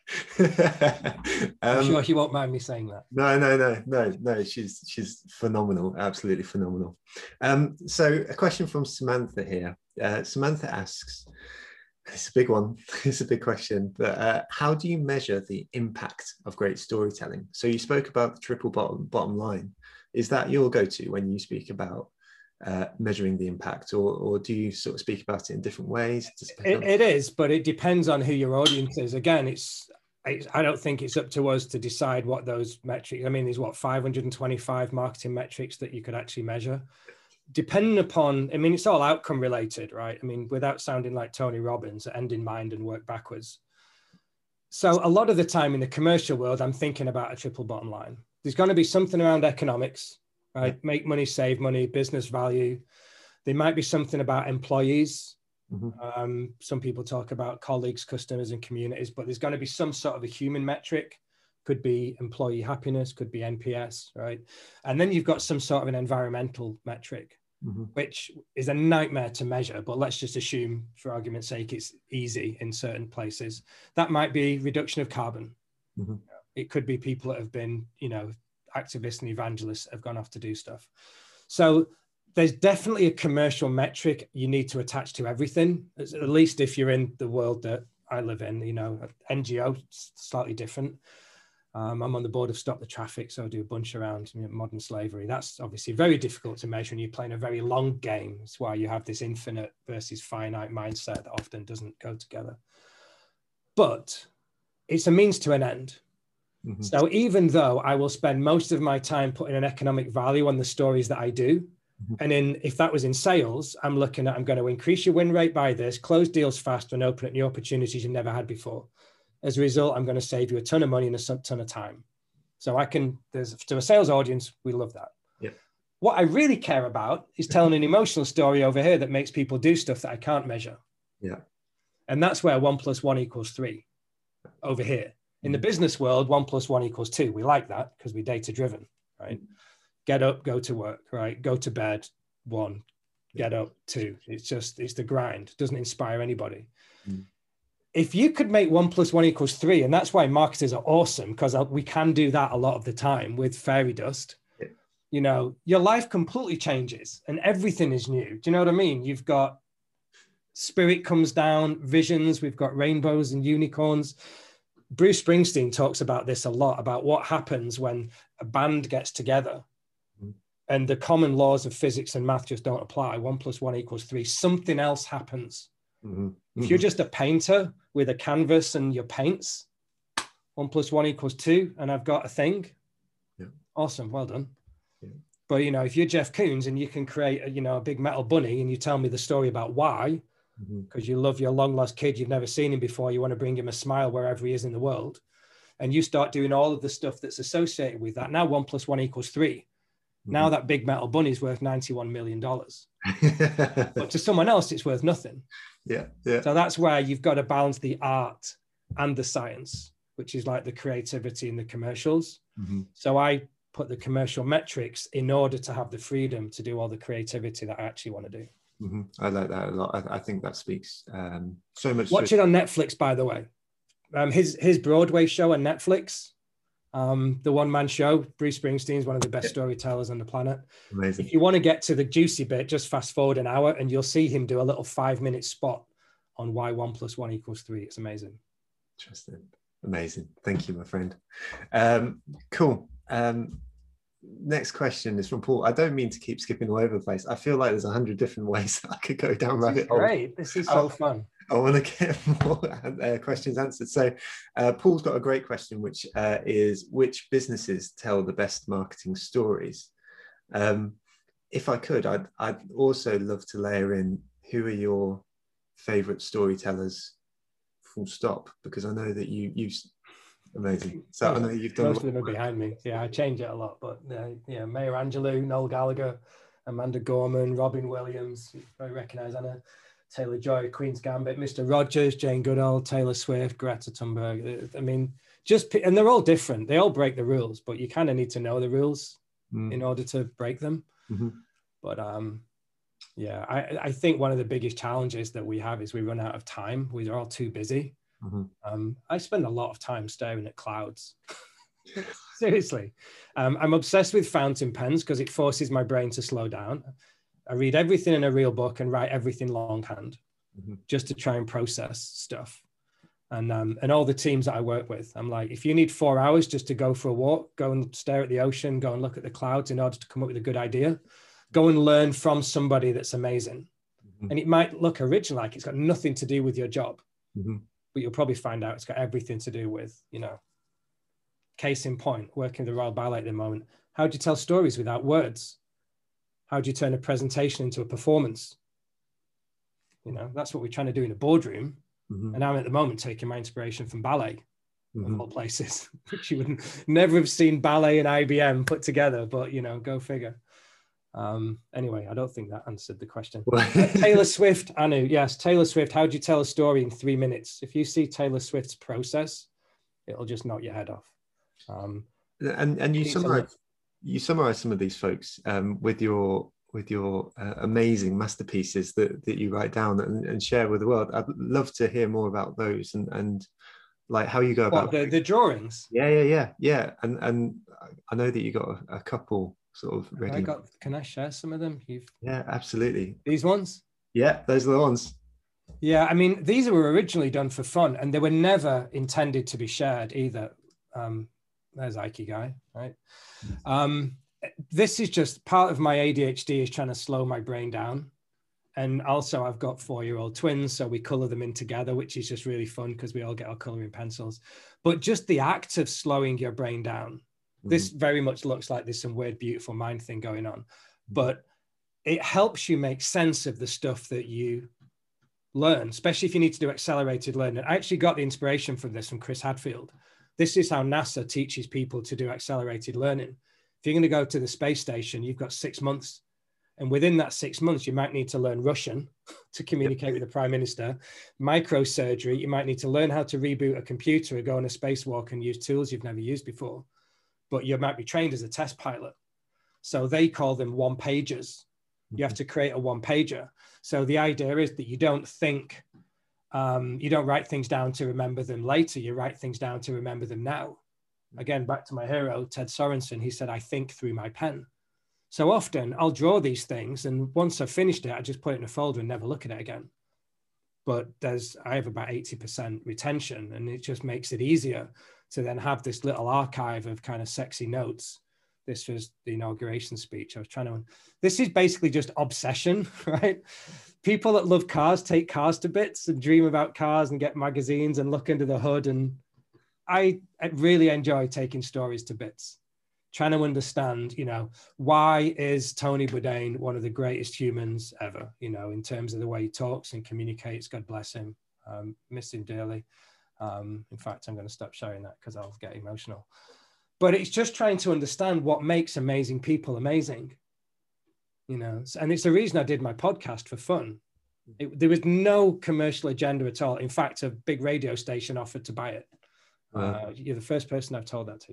I'm sure she won't mind me saying that. No. She's phenomenal, absolutely phenomenal. So a question from Samantha here. Samantha asks, it's a big one, it's a big question, but how do you measure the impact of great storytelling? So you spoke about the triple bottom line. Is that your go-to when you speak about measuring the impact, or do you sort of speak about it in different ways? It is, but it depends on who your audience is. Again, I don't think it's up to us to decide what those metrics, I mean, there's what, 525 marketing metrics that you could actually measure. Depending upon, I mean, it's all outcome related, right? I mean, without sounding like Tony Robbins, end in mind and work backwards. So a lot of the time in the commercial world, I'm thinking about a triple bottom line. There's going to be something around economics, right? Yeah. Make money, save money, business value. There might be something about employees. Mm-hmm. Some people talk about colleagues, customers, and communities, but there's going to be some sort of a human metric. Could be employee happiness, could be NPS, right? And then you've got some sort of an environmental metric, mm-hmm. which is a nightmare to measure, but let's just assume for argument's sake, it's easy in certain places. That might be reduction of carbon. Mm-hmm. It could be people that have been, you know, activists and evangelists have gone off to do stuff. So there's definitely a commercial metric you need to attach to everything, at least if you're in the world that I live in. You know, NGO, slightly different. I'm on the board of Stop the Traffic, so I do a bunch around, you know, modern slavery. That's obviously very difficult to measure, and you're playing a very long game. That's why you have this infinite versus finite mindset that often doesn't go together. But it's a means to an end. Mm-hmm. So even though I will spend most of my time putting an economic value on the stories that I do, mm-hmm. and if that was in sales, I'm looking at, I'm going to increase your win rate by this, close deals faster, and open up new opportunities you've never had before. As a result, I'm going to save you a ton of money and a ton of time. So to a sales audience, we love that. Yep. What I really care about is telling an emotional story over here that makes people do stuff that I can't measure. Yeah. And that's where 1 + 1 = 3 over here. In the business world, 1 + 1 = 2. We like that because we're data driven, right? Get up, go to work, right? Go to bed, 1, get up, 2. It's the grind. It doesn't inspire anybody. Mm. If you could make 1 + 1 = 3, and that's why marketers are awesome, because we can do that a lot of the time with fairy dust, yeah. You know, your life completely changes and everything is new. Do you know what I mean? You've got spirit comes down, visions, we've got rainbows and unicorns. Bruce Springsteen talks about this a lot, about what happens when a band gets together and the common laws of physics and math just don't apply. 1 + 1 = 3. Something else happens. Mm-hmm. If you're just a painter with a canvas and your paints, 1 + 1 = 2, and I've got a thing. Yeah. Awesome, well done. Yeah. But you know, if you're Jeff Koons and you can create a big metal bunny and you tell me the story about why, because you love your long lost kid, you've never seen him before, you want to bring him a smile wherever he is in the world, and you start doing all of the stuff that's associated with that. Now 1 + 1 = 3. Now that big metal bunny is worth $91 million. But to someone else, it's worth nothing. Yeah, yeah. So that's where you've got to balance the art and the science, which is like the creativity and the commercials. Mm-hmm. So I put the commercial metrics in order to have the freedom to do all the creativity that I actually want to do. Mm-hmm. I like that a lot. I think that speaks so much. Watch it on Netflix, by the way. His Broadway show on Netflix. The one-man show. Bruce Springsteen is one of the best storytellers on the planet. Amazing. If you want to get to the juicy bit, just fast forward an hour and you'll see him do a little 5-minute spot on why 1 + 1 = 3. It's amazing. Interesting. Amazing. Thank you, my friend. Cool. Next question is from Paul. I don't mean to keep skipping all over the place. I feel like there's 100 different ways I could go down rabbit hole. Great. This is so fun. I want to get more questions answered. So Paul's got a great question, which is, which businesses tell the best marketing stories? If I could, I'd also love to layer in, who are your favorite storytellers, full stop, because I know that you amazing. So I know you've done most of them are behind me. Yeah, I change it a lot, but yeah, Maya Angelou, Noel Gallagher, Amanda Gorman, Robin Williams, you probably recognize Anna Taylor Joy, Queen's Gambit, Mr. Rogers, Jane Goodall, Taylor Swift, Greta Thunberg. I mean, and they're all different. They all break the rules, but you kind of need to know the rules in order to break them. Mm-hmm. But yeah, I think one of the biggest challenges that we have is we run out of time. We're all too busy. Mm-hmm. I spend a lot of time staring at clouds. Seriously. I'm obsessed with fountain pens because it forces my brain to slow down. I read everything in a real book and write everything longhand, just to try and process stuff. And all the teams that I work with, I'm like, if you need 4 hours just to go for a walk, go and stare at the ocean, go and look at the clouds in order to come up with a good idea, go and learn from somebody that's amazing. And it might look original, like it's got nothing to do with your job. but you'll probably find out it's got everything to do with, you know, case in point, working with the Royal Ballet at the moment. How do you tell stories without words? How do you turn a presentation into a performance? You know, that's what we're trying to do in a boardroom. Mm-hmm. And I'm at the moment taking my inspiration from ballet, Mm-hmm. of all places, which you would never have seen ballet and IBM put together, but, you know, go figure. Anyway, I don't think that answered the question. Taylor Swift, Anu, yes, Taylor Swift. How do you tell a story in 3 minutes? If you see Taylor Swift's process, it'll just knock your head off. And you summarize some of these folks with your amazing masterpieces that you write down and share with the world. I'd love to hear more about those and like how you go about the drawings. Yeah. And I know that you got a couple sort of ready. Can I share some of them? Yeah, absolutely. These ones? Yeah, those are the ones. Yeah, I mean, these were originally done for fun and they were never intended to be shared either. There's Ikigai, right? This is just part of my ADHD is trying to slow my brain down. And also I've got 4-year-old twins, so we color them in together, which is just really fun because we all get our coloring pencils. But just the act of slowing your brain down, this very much looks like there's some weird, beautiful mind thing going on, but it helps you make sense of the stuff that you learn, especially if you need to do accelerated learning. I actually got the inspiration from this from Chris Hadfield. This is how NASA teaches people to do accelerated learning. If you're going to go to the space station, you've got 6 months. And within that 6 months, you might need to learn Russian to communicate with the prime minister, microsurgery. You might need to learn how to reboot a computer or go on a spacewalk and use tools you've never used before. But you might be trained as a test pilot. So they call them one-pagers. You have to create a one-pager. So the idea is that you don't think, you don't write things down to remember them later. You write things down to remember them now. Again, back to my hero, Ted Sorensen, he said, I think through my pen. So often I'll draw these things and once I've finished it, I just put it in a folder and never look at it again. But I have about 80% retention and it just makes it easier to then have this little archive of kind of sexy notes. This was the inauguration speech. This is basically just obsession, right? People that love cars take cars to bits and dream about cars and get magazines and look under the hood. And I really enjoy taking stories to bits, trying to understand, you know, why is Tony Bourdain one of the greatest humans ever, you know, in terms of the way he talks and communicates. God bless him. Miss him dearly. In fact, I'm going to stop showing that because I'll get emotional. But it's just trying to understand what makes amazing people amazing, you know. And it's the reason I did my podcast for fun. There was no commercial agenda at all. In fact, a big radio station offered to buy it. You're the first person I've told that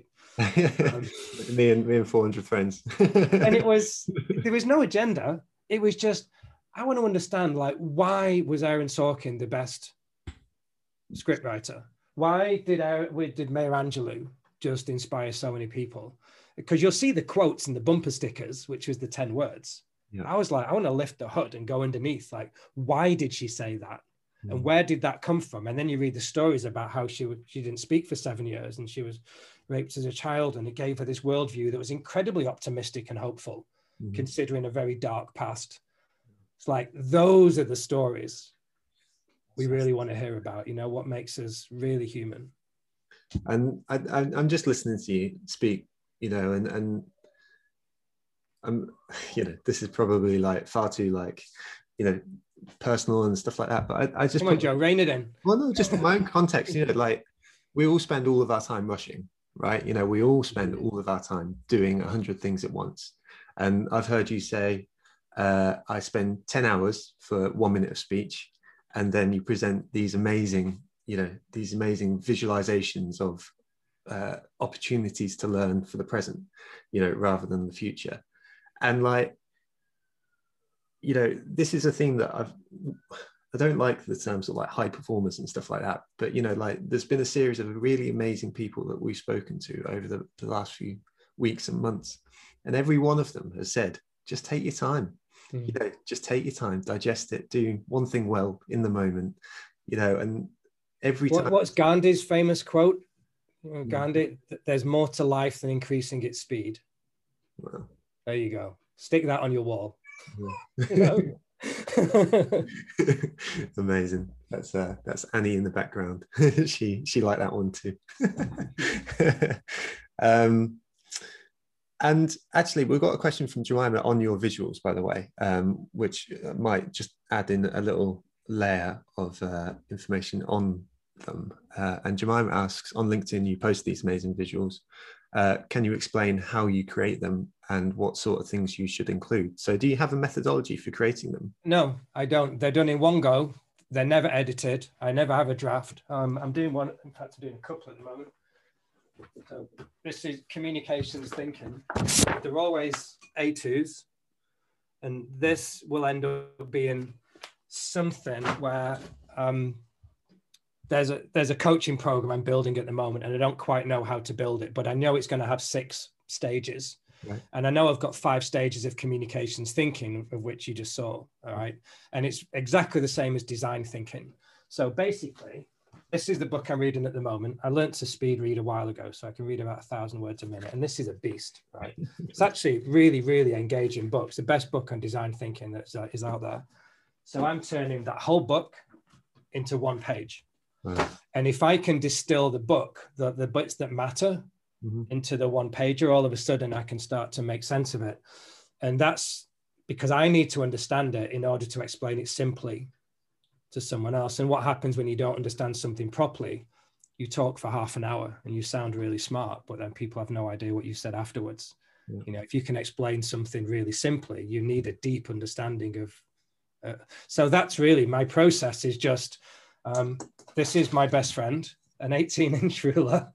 to. Me and 400 friends. And there was no agenda. It was just, I want to understand, like, why was Aaron Sorkin the best scriptwriter? Why did Maya Angelou just inspire so many people? Because you'll see the quotes and the bumper stickers, which was the 10 words. Yeah. I was like, I want to lift the hood and go underneath. Like, why did she say that? And where did that come from? And then you read the stories about how she didn't speak for 7 years and she was raped as a child, and it gave her this worldview that was incredibly optimistic and hopeful, considering a very dark past. It's like, those are the stories we really want to hear about, you know, what makes us really human. And I'm just listening to you speak, you know, and I'm, you know, this is probably like far too, like, you know, personal and stuff like that, but I just come on, Joe, rein it in. Well, no, just in my own context, you know, like we all spend all of our time rushing, right? You know, we all spend all of our time doing 100 things at once. And I've heard you say, I spend 10 hours for 1 minute of speech, and then you present these amazing, you know, these amazing visualizations of opportunities to learn for the present, you know, rather than the future. And like, you know, this is a thing that I don't like the terms of like high performers and stuff like that, but, you know, like there's been a series of really amazing people that we've spoken to over the last few weeks and months, and every one of them has said, just take your time, you know, just take your time, digest it, do one thing well in the moment, you know. And every time. What's Gandhi's famous quote? Gandhi, there's more to life than increasing its speed. Well, there you go. Stick that on your wall. Yeah. You know? Amazing. That's Annie in the background. She liked that one too. And actually, we've got a question from Jemima on your visuals, by the way, which might just add in a little layer of information on them. And Jemima asks, on LinkedIn, you post these amazing visuals. Can you explain how you create them and what sort of things you should include? So do you have a methodology for creating them? No, I don't. They're done in one go. They're never edited. I never have a draft. I'm doing one. In fact, I'm doing a couple at the moment. So this is communications thinking. They're always A2s. And this will end up being something where there's a coaching program I'm building at the moment, and I don't quite know how to build it, but I know it's going to have 6 stages. Right. And I know I've got 5 stages of communications thinking, of which you just saw. All right. And it's exactly the same as design thinking. So basically, this is the book I'm reading at the moment. I learned to speed read a while ago, so I can read about 1,000 words a minute. And this is a beast, right? It's actually really, really engaging book. It's the best book on design thinking that is out there. So I'm turning that whole book into 1 page. Right. And if I can distill the book, the bits that matter, into the 1 pager, all of a sudden I can start to make sense of it. And that's because I need to understand it in order to explain it simply to someone else. And what happens when you don't understand something properly? You talk for half an hour and you sound really smart, but then people have no idea what you said afterwards. Yeah. You know, if you can explain something really simply, you need a deep understanding of. So that's really my process. Is just this is my best friend, an 18-inch ruler,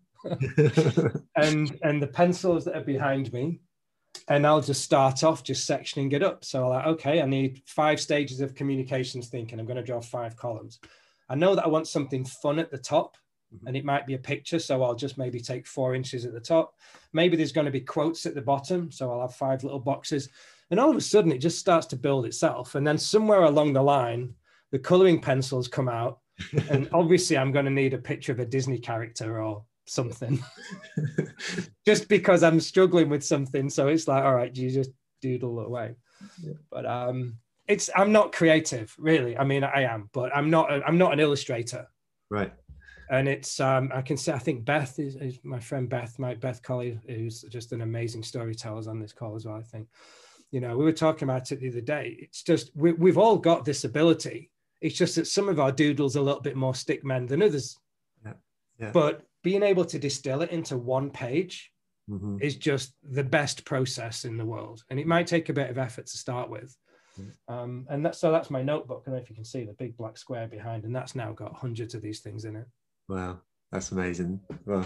and the pencils that are behind me. And I'll just start off just sectioning it up. So like, okay, I need 5 stages of communications thinking. I'm going to draw 5 columns. I know that I want something fun at the top, and it might be a picture. So I'll just maybe take 4 inches at the top. Maybe there's going to be quotes at the bottom. So I'll have 5 little boxes. And all of a sudden it just starts to build itself. And then somewhere along the line, the coloring pencils come out. And obviously I'm going to need a picture of a Disney character or something just because I'm struggling with something. So it's like, all right, you just doodle away. Yeah. But I'm not creative, really. I mean, I am, but I'm not an illustrator. Right. And it's I can say, I think Beth is my friend Beth Colley, who's just an amazing storyteller on this call as well. I think, you know, we were talking about it the other day. It's just we've all got this ability. It's just that some of our doodles are a little bit more stick men than others. Yeah. Yeah. But being able to distill it into 1 page is just the best process in the world. And it might take a bit of effort to start with. And that's my notebook. I don't know if you can see the big black square behind, and that's now got hundreds of these things in it. Wow, that's amazing. Well,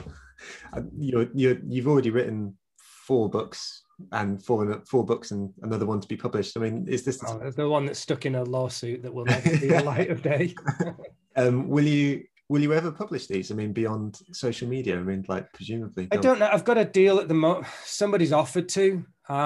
you've already written 4 books and 4 books and another one to be published. I mean, is this the one that's stuck in a lawsuit that will never see the light of day? Will you ever publish these? I mean, beyond social media? I mean, like, presumably. I don't know. I've got a deal at the moment. Somebody's offered to.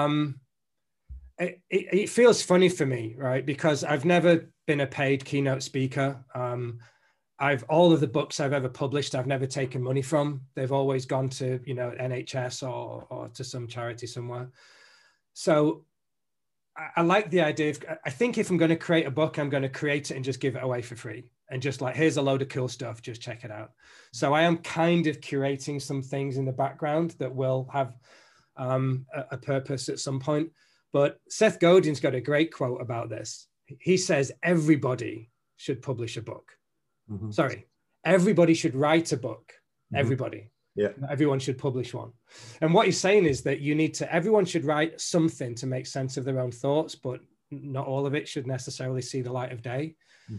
It feels funny for me, right? Because I've never been a paid keynote speaker. All of the books I've ever published, I've never taken money from. They've always gone to, you know, NHS or to some charity somewhere. So I like the idea of, I think if I'm going to create a book, I'm going to create it and just give it away for free. And just like, here's a load of cool stuff, just check it out. So I am kind of curating some things in the background that will have a purpose at some point. But Seth Godin's got a great quote about this. He says, everybody should publish a book. Sorry, everybody should write a book. Everybody. Yeah. Everyone should publish one. And what he's saying is that everyone should write something to make sense of their own thoughts, but not all of it should necessarily see the light of day.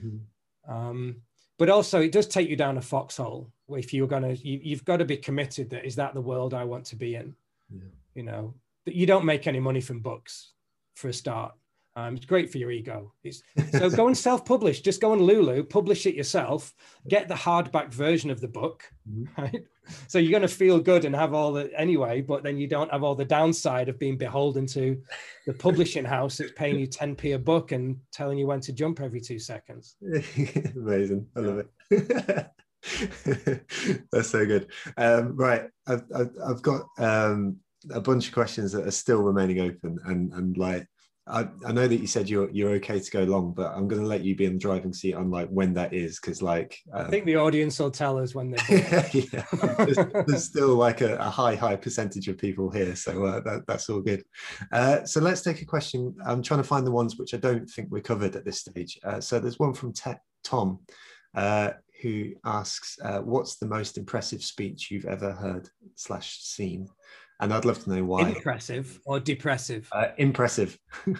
But also it does take you down a foxhole if you've got to be committed that, is that the world I want to be in? Yeah. You know, that you don't make any money from books for a start. It's great for your ego. So go and self-publish. Just go on Lulu, publish it yourself, get the hardback version of the book, right? So you're going to feel good and have all the anyway, but then you don't have all the downside of being beholden to the publishing house that's paying you 10p a book and telling you when to jump every 2 seconds. Amazing. I love it. That's so good. Right. I've got a bunch of questions that are still remaining open, and like, I know that you said you're okay to go long, but I'm going to let you be in the driving seat on like when that is, because like I think the audience will tell us when they're yeah, there's still like a high percentage of people here, so that's all good. So let's take a question. I'm trying to find the ones which I don't think we're covered at this stage. So there's one from Tom, who asks, what's the most impressive speech you've ever heard / seen? And I'd love to know why. Impressive or depressive? Impressive.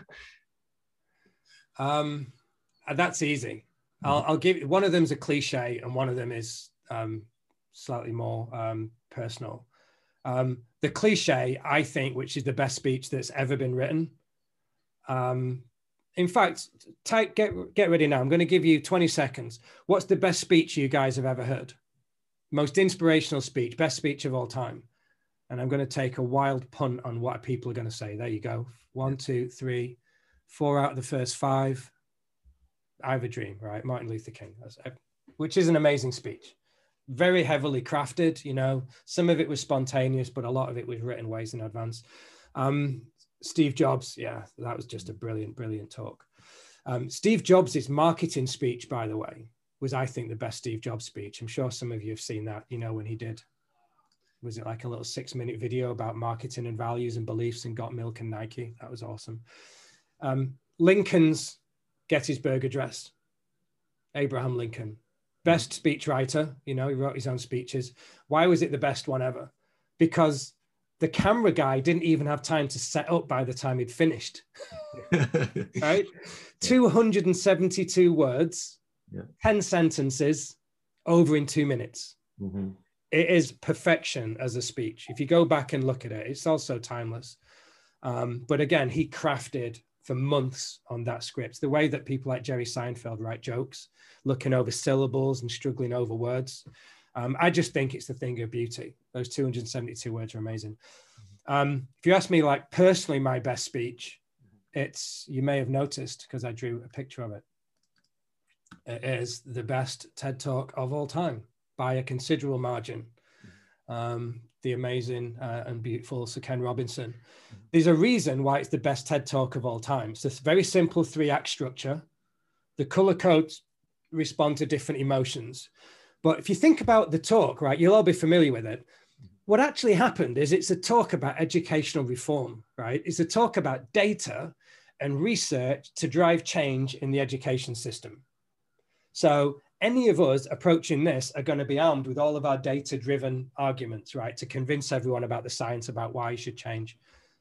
That's easy. I'll give, one of them's a cliche and one of them is slightly more personal. The cliche, I think, which is the best speech that's ever been written. In fact, get ready now. I'm going to give you 20 seconds. What's the best speech you guys have ever heard? Most inspirational speech, best speech of all time. And I'm going to take a wild punt on what people are going to say. There you go. 1, 2, 3, 4 out of the first 5. I Have a Dream, right? Martin Luther King, which is an amazing speech. Very heavily crafted, you know. Some of it was spontaneous, but a lot of it was written ways in advance. Steve Jobs, yeah, that was just a brilliant talk. Steve Jobs' marketing speech, by the way, was, I think, the best Steve Jobs speech. I'm sure some of you have seen that, you know, when he did. Was it like a little 6-minute video about marketing and values and beliefs and Got Milk and Nike? That was awesome. Lincoln's Gettysburg Address. Abraham Lincoln. Best speechwriter, you know, he wrote his own speeches. Why was it the best one ever? Because the camera guy didn't even have time to set up by the time he'd finished. Right? 272 words, 10 sentences, over in 2 minutes. Mm-hmm. It is perfection as a speech. If you go back and look at it, it's also timeless. But again, he crafted for months on that script. The way that people like Jerry Seinfeld write jokes, looking over syllables and struggling over words. I just think it's the thing of beauty. Those 272 words are amazing. If you ask me, like, personally, my best speech, it's, you may have noticed because I drew a picture of it. It is the best TED Talk of all time by a considerable margin. The amazing and beautiful Sir Ken Robinson. There's a reason why it's the best TED Talk of all time. It's a very simple 3-act structure. The color codes respond to different emotions. But if you think about the talk, right, you'll all be familiar with it. What actually happened is it's a talk about educational reform, right? It's a talk about data and research to drive change in the education system. So any of us approaching this are going to be armed with all of our data-driven arguments, right, to convince everyone about the science about why you should change.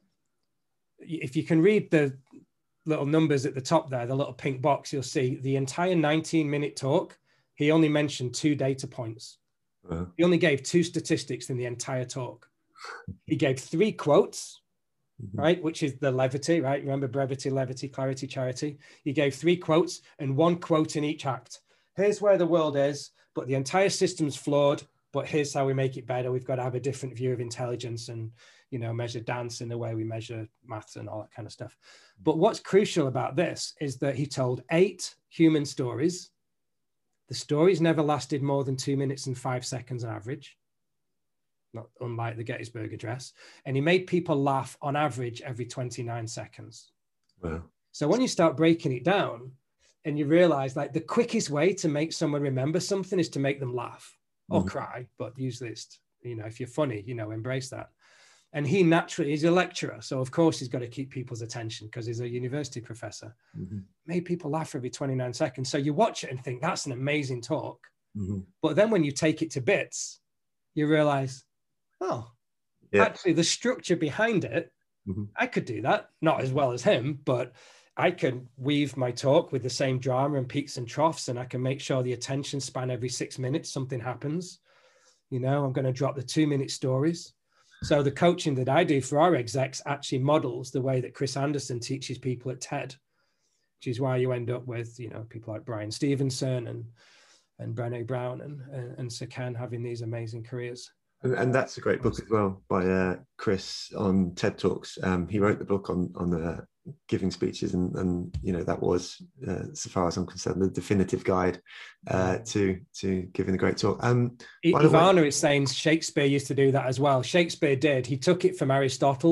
If you can read the little numbers at the top there, the little pink box, you'll see the entire 19-minute talk, he only mentioned 2 data points. He only gave 2 statistics in the entire talk. He gave 3 quotes, right, which is the levity, right? Remember, brevity, levity, clarity, charity. He gave 3 quotes and 1 quote in each act. Here's where the world is, but the entire system's flawed, but here's how we make it better. We've got to have a different view of intelligence and, you know, measure dance in the way we measure maths and all that kind of stuff. But what's crucial about this is that he told 8 human stories. The stories never lasted more than 2 minutes and 5 seconds on average, not unlike the Gettysburg Address. And he made people laugh on average every 29 seconds. Wow. So when you start breaking it down, and you realize, like, the quickest way to make someone remember something is to make them laugh or cry. But usually it's, you know, if you're funny, you know, embrace that. And he naturally, he's a lecturer. So of course he's got to keep people's attention because he's a university professor. Made people laugh every 29 seconds. So you watch it and think that's an amazing talk. But then when you take it to bits, you realize, oh, actually the structure behind it, I could do that. Not as well as him, but I can weave my talk with the same drama and peaks and troughs, and I can make sure the attention span every 6 minutes, something happens. You know, I'm going to drop the 2-minute stories. So the coaching that I do for our execs actually models the way that Chris Anderson teaches people at TED, which is why you end up with, you know, people like Brian Stevenson and Brené Brown and Sir Ken having these amazing careers. And that's a great book as well by Chris on TED Talks. He wrote the book on giving speeches, and you know, that was, so far as I'm concerned, the definitive guide to giving a great talk. Ivana is saying Shakespeare used to do that as well. Shakespeare did. He took it from Aristotle,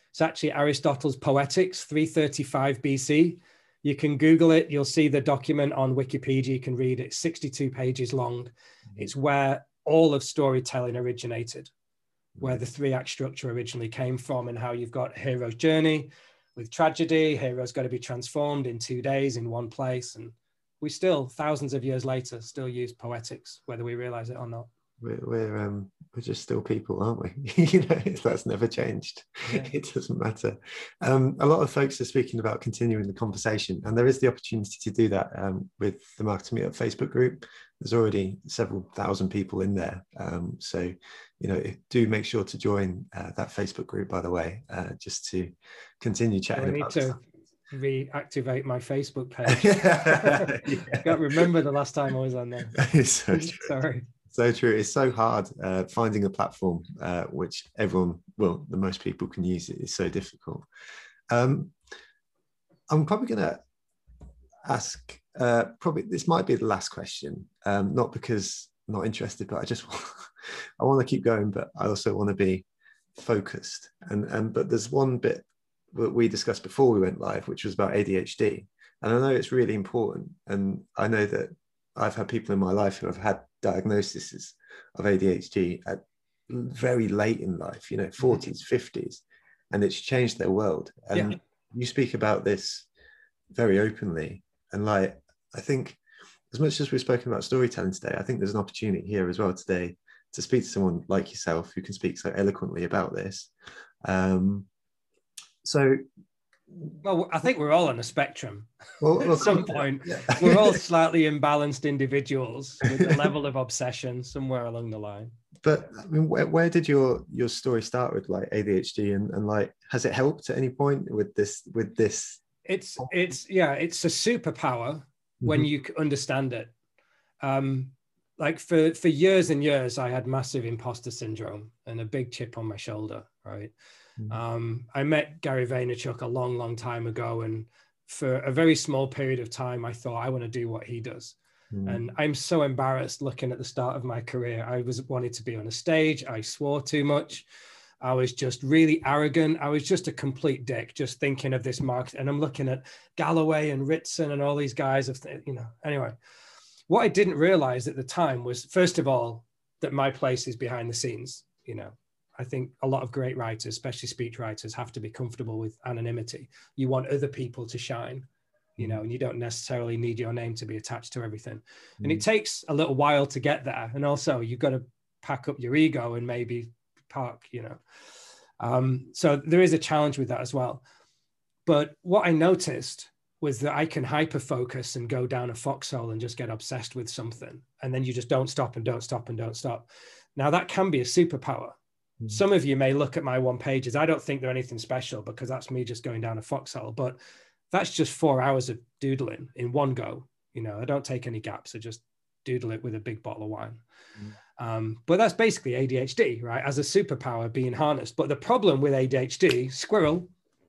It's actually Aristotle's Poetics, 335 BC. You can Google it. You'll see the document on Wikipedia. You can read it. 62 pages long. It's where all of storytelling originated, where the 3-act structure originally came from, and how you've got hero's journey with tragedy. Hero's got to be transformed in 2 days in one place. And we still, thousands of years later, still use poetics, whether we realize it or not. We're just still people, aren't we? You know, that's never changed. Yeah. It doesn't matter. A lot of folks are speaking about continuing the conversation, and there is the opportunity to do that with the Marketing Meetup Facebook group. There's already several thousand people in there, so you know, do make sure to join that Facebook group. By the way, just to continue chatting. I need to reactivate my Facebook page. I can't remember the last time I was on there. It's so true. Sorry. So true. It's so hard finding a platform which everyone, well, the most people can use. It is so difficult. I'm probably going to ask, probably this might be the last question, not because I'm not interested, but I want to keep going, but I also want to be focused. But there's one bit that we discussed before we went live, which was about ADHD. And I know it's really important. And I know that I've had people in my life who have had diagnoses of ADHD at very late in life, you know, 40s, 50s, and it's changed their world. And you speak about this very openly. And like, I think as much as we've spoken about storytelling today, I think there's an opportunity here as well today to speak to someone like yourself who can speak so eloquently about this. Well, I think we're all on a spectrum. At some point, we're all slightly imbalanced individuals with a level of obsession somewhere along the line. But I mean, where did your story start with like ADHD, and like, has it helped at any point with this? It's a superpower when you understand it. Like for years and years, I had massive imposter syndrome and a big chip on my shoulder, right? I met Gary Vaynerchuk a long, long time ago. And for a very small period of time, I thought, I want to do what he does. And I'm so embarrassed looking at the start of my career. I wanted to be on a stage. I swore too much. I was just really arrogant. I was just a complete dick, just thinking of this market. And I'm looking at Galloway and Ritson and all these guys, anyway. What I didn't realize at the time was, first of all, that my place is behind the scenes, you know. I think a lot of great writers, especially speech writers, have to be comfortable with anonymity. You want other people to shine, you know, and you don't necessarily need your name to be attached to everything. And it takes a little while to get there. And also you've got to pack up your ego and maybe park, you know. So there is a challenge with that as well. But what I noticed was that I can hyper-focus and go down a foxhole and just get obsessed with something. And then you just don't stop and don't stop and don't stop. Now that can be a superpower. Some of you may look at my one pages. I don't think they're anything special because that's me just going down a foxhole, but that's just 4 hours of doodling in one go. You know, I don't take any gaps. I just doodle it with a big bottle of wine. But that's basically ADHD, right? As a superpower being harnessed. But the problem with ADHD, squirrel,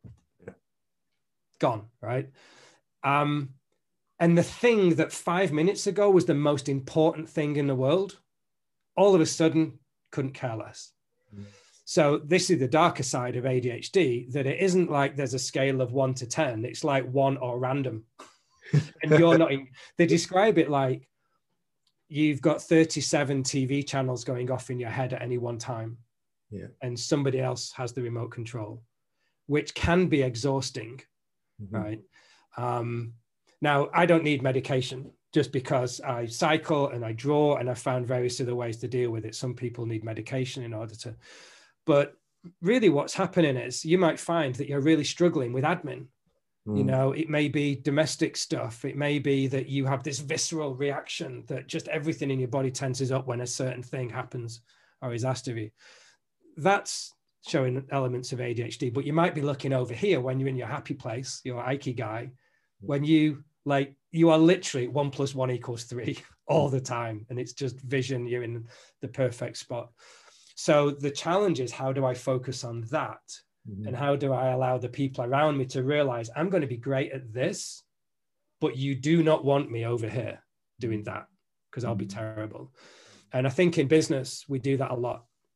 gone, right? And the thing that 5 minutes ago was the most important thing in the world, all of a sudden couldn't care less. So this is the darker side of ADHD, that it isn't like there's a scale of 1 to 10. It's like 1 or random. And you're not in, they describe it like you've got 37 TV channels going off in your head at any one time. Yeah. And somebody else has the remote control, which can be exhausting, right? Now, I don't need medication just because I cycle and I draw and I found various other ways to deal with it. Some people need medication in order to, but really what's happening is you might find that you're really struggling with admin. You know, it may be domestic stuff. It may be that you have this visceral reaction that just everything in your body tenses up when a certain thing happens or is asked of you. That's showing elements of ADHD, but you might be looking over here when you're in your happy place, your Ikigai, when you are literally 1 + 1 = 3 all the time. And it's just vision, you're in the perfect spot. So the challenge is, how do I focus on that? And how do I allow the people around me to realize I'm going to be great at this, but you do not want me over here doing that because I'll be terrible. And I think in business, we do that a lot.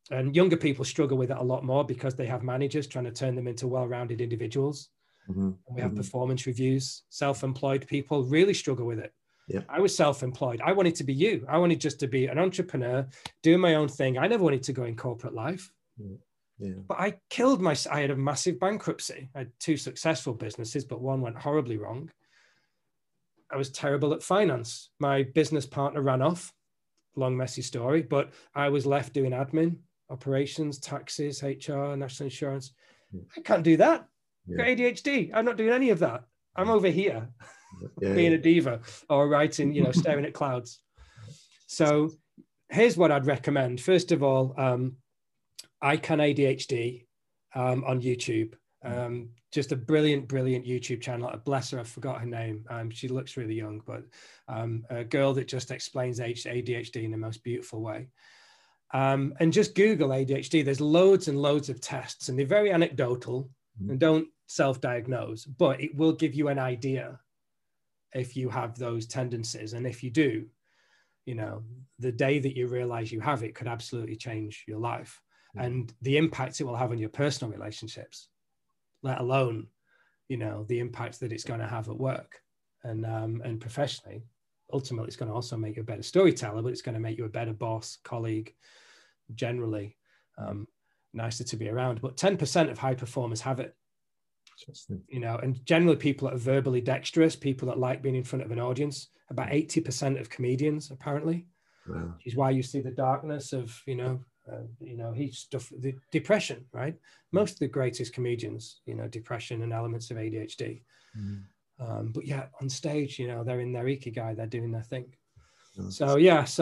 And younger people struggle with it a lot more because they have managers trying to turn them into well-rounded individuals. Mm-hmm. And we have performance reviews. Self-employed people really struggle with it. Yeah. I was self-employed. I wanted to be you. I wanted just to be an entrepreneur, doing my own thing. I never wanted to go in corporate life. Yeah. But I had a massive bankruptcy. I had 2 successful businesses, but one went horribly wrong. I was terrible at finance. My business partner ran off. Long, messy story, but I was left doing admin, operations, taxes, HR, national insurance. I can't do that. I've got ADHD. I'm not doing any of that. I'm over here being a diva or writing, staring at clouds. So here's what I'd recommend. First of all, I Can ADHD on YouTube. Just a brilliant YouTube channel. Bless her, I forgot her name. She looks really young, but a girl that just explains ADHD in the most beautiful way. And just Google ADHD. There's loads and loads of tests, and they're very anecdotal and don't self-diagnose, but it will give you an idea if you have those tendencies. And if you do, the day that you realize you have it could absolutely change your life and the impact it will have on your personal relationships, let alone, the impact that it's going to have at work and professionally. Ultimately, it's going to also make you a better storyteller, but it's going to make you a better boss, colleague, generally nicer to be around. But 10% of high performers have it. And generally people that are verbally dexterous, people that like being in front of an audience, about 80% of comedians, apparently. Wow. Which is why you see the darkness of, heat stuff, the depression, right? Most of the greatest comedians, depression and elements of ADHD. But yeah, on stage, they're in their ikigai, they're doing their thing. So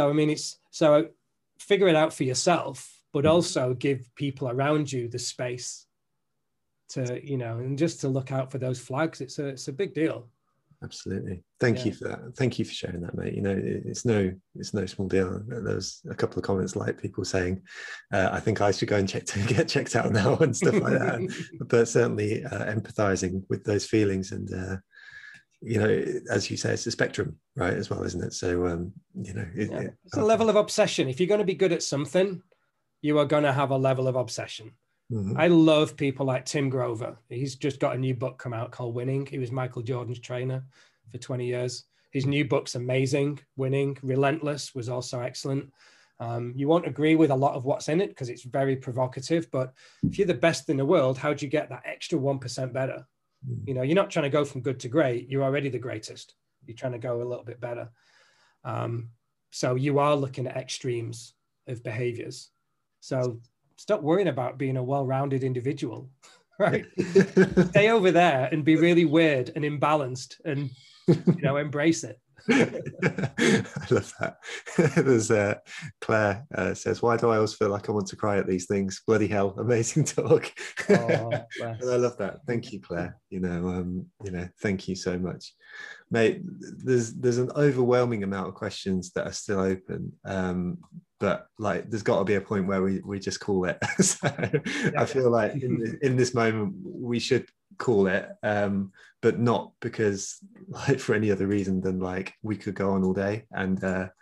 figure it out for yourself, but also give people around you the space to, and just to look out for those flags. It's a big deal. Absolutely. Thank you for that. Thank you for sharing that, mate. It's no small deal. There's a couple of comments like people saying, I think I should go and get checked out now and stuff like that. But certainly empathizing with those feelings and, as you say, it's a spectrum, right, as well, isn't it? So, it's a level of obsession. If you're going to be good at something, you are going to have a level of obsession. I love people like Tim Grover. He's just got a new book come out called Winning. He was Michael Jordan's trainer for 20 years. His new book's amazing. Winning. Relentless was also excellent. You won't agree with a lot of what's in it because it's very provocative, but if you're the best in the world, how do you get that extra 1% better? You're not trying to go from good to great. You're already the greatest. You're trying to go a little bit better. So you are looking at extremes of behaviors. So stop worrying about being a well-rounded individual, right? Stay over there and be really weird and imbalanced and, embrace it. I love that. There's Claire says, why do I always feel like I want to cry at these things? Bloody hell, amazing talk. And I love that. Thank you, Claire. Thank you so much, mate. There's an overwhelming amount of questions that are still open, but there's got to be a point where we just call it. So I feel like in this moment we should call it, but not because for any other reason than we could go on all day, and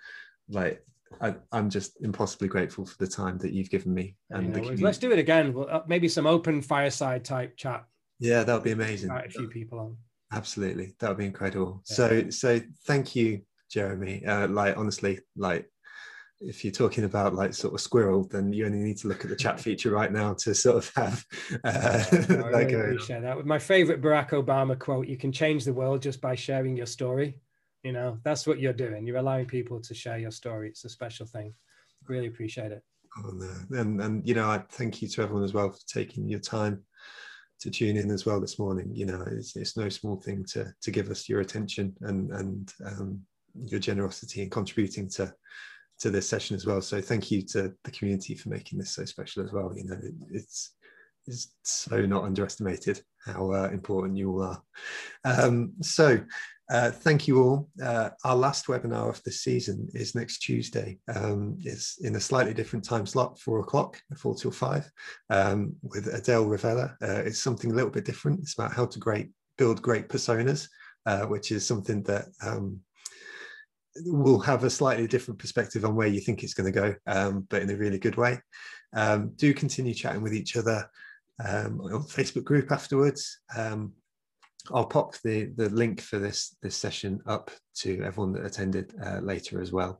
I'm just impossibly grateful for the time that you've given me. And let's do it again. Maybe some open fireside type chat. Yeah, that would be amazing. A few people on. Absolutely, that would be incredible. Yeah. So thank you, Jeremy. Honestly, if you're talking about sort of squirrel, then you only need to look at the chat feature right now to sort of have I really appreciate that. My favorite Barack Obama quote: "You can change the world just by sharing your story." That's what you're doing. You're allowing people to share your story. It's a special thing. Really appreciate it. Oh, no. And I thank you to everyone as well for taking your time to tune in as well this morning. It's no small thing to give us your attention and your generosity and contributing to this session as well. So thank you to the community for making this so special as well. It's so not underestimated how important you all are. Thank you all. Our last webinar of this season is next Tuesday. It's in a slightly different time slot, 4 till 5, with Adele Ravella. It's something a little bit different. It's about how to build great personas, which is something that will have a slightly different perspective on where you think it's going to go, but in a really good way. Do continue chatting with each other on the Facebook group afterwards. I'll pop the link for this session up to everyone that attended later as well.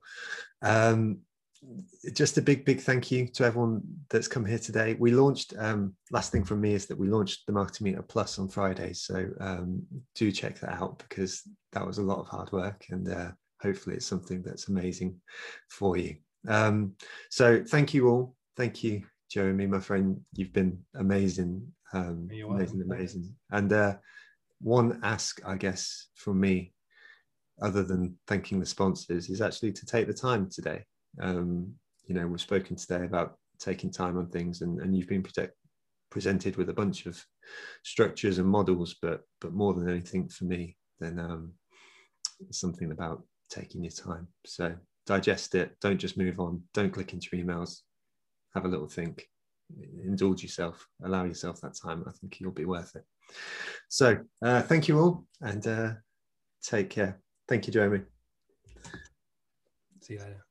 Just a big thank you to everyone that's come here today. We launched, last thing from me is that we launched the Marketing Meter Plus on Friday, so do check that out, because that was a lot of hard work, and hopefully it's something that's amazing for you. So thank you all. Thank you, Jeremy, my friend. You've been amazing, amazing. And one ask, I guess, from me, other than thanking the sponsors, is actually to take the time today. You know, we've spoken today about taking time on things, and you've been presented with a bunch of structures and models, but more than anything for me, then something about taking your time. So digest it, don't just move on, don't click into your emails, have a little think, indulge yourself, allow yourself that time. I think you'll be worth it. So thank you all, and take care. Thank you, Jeremy. See you later.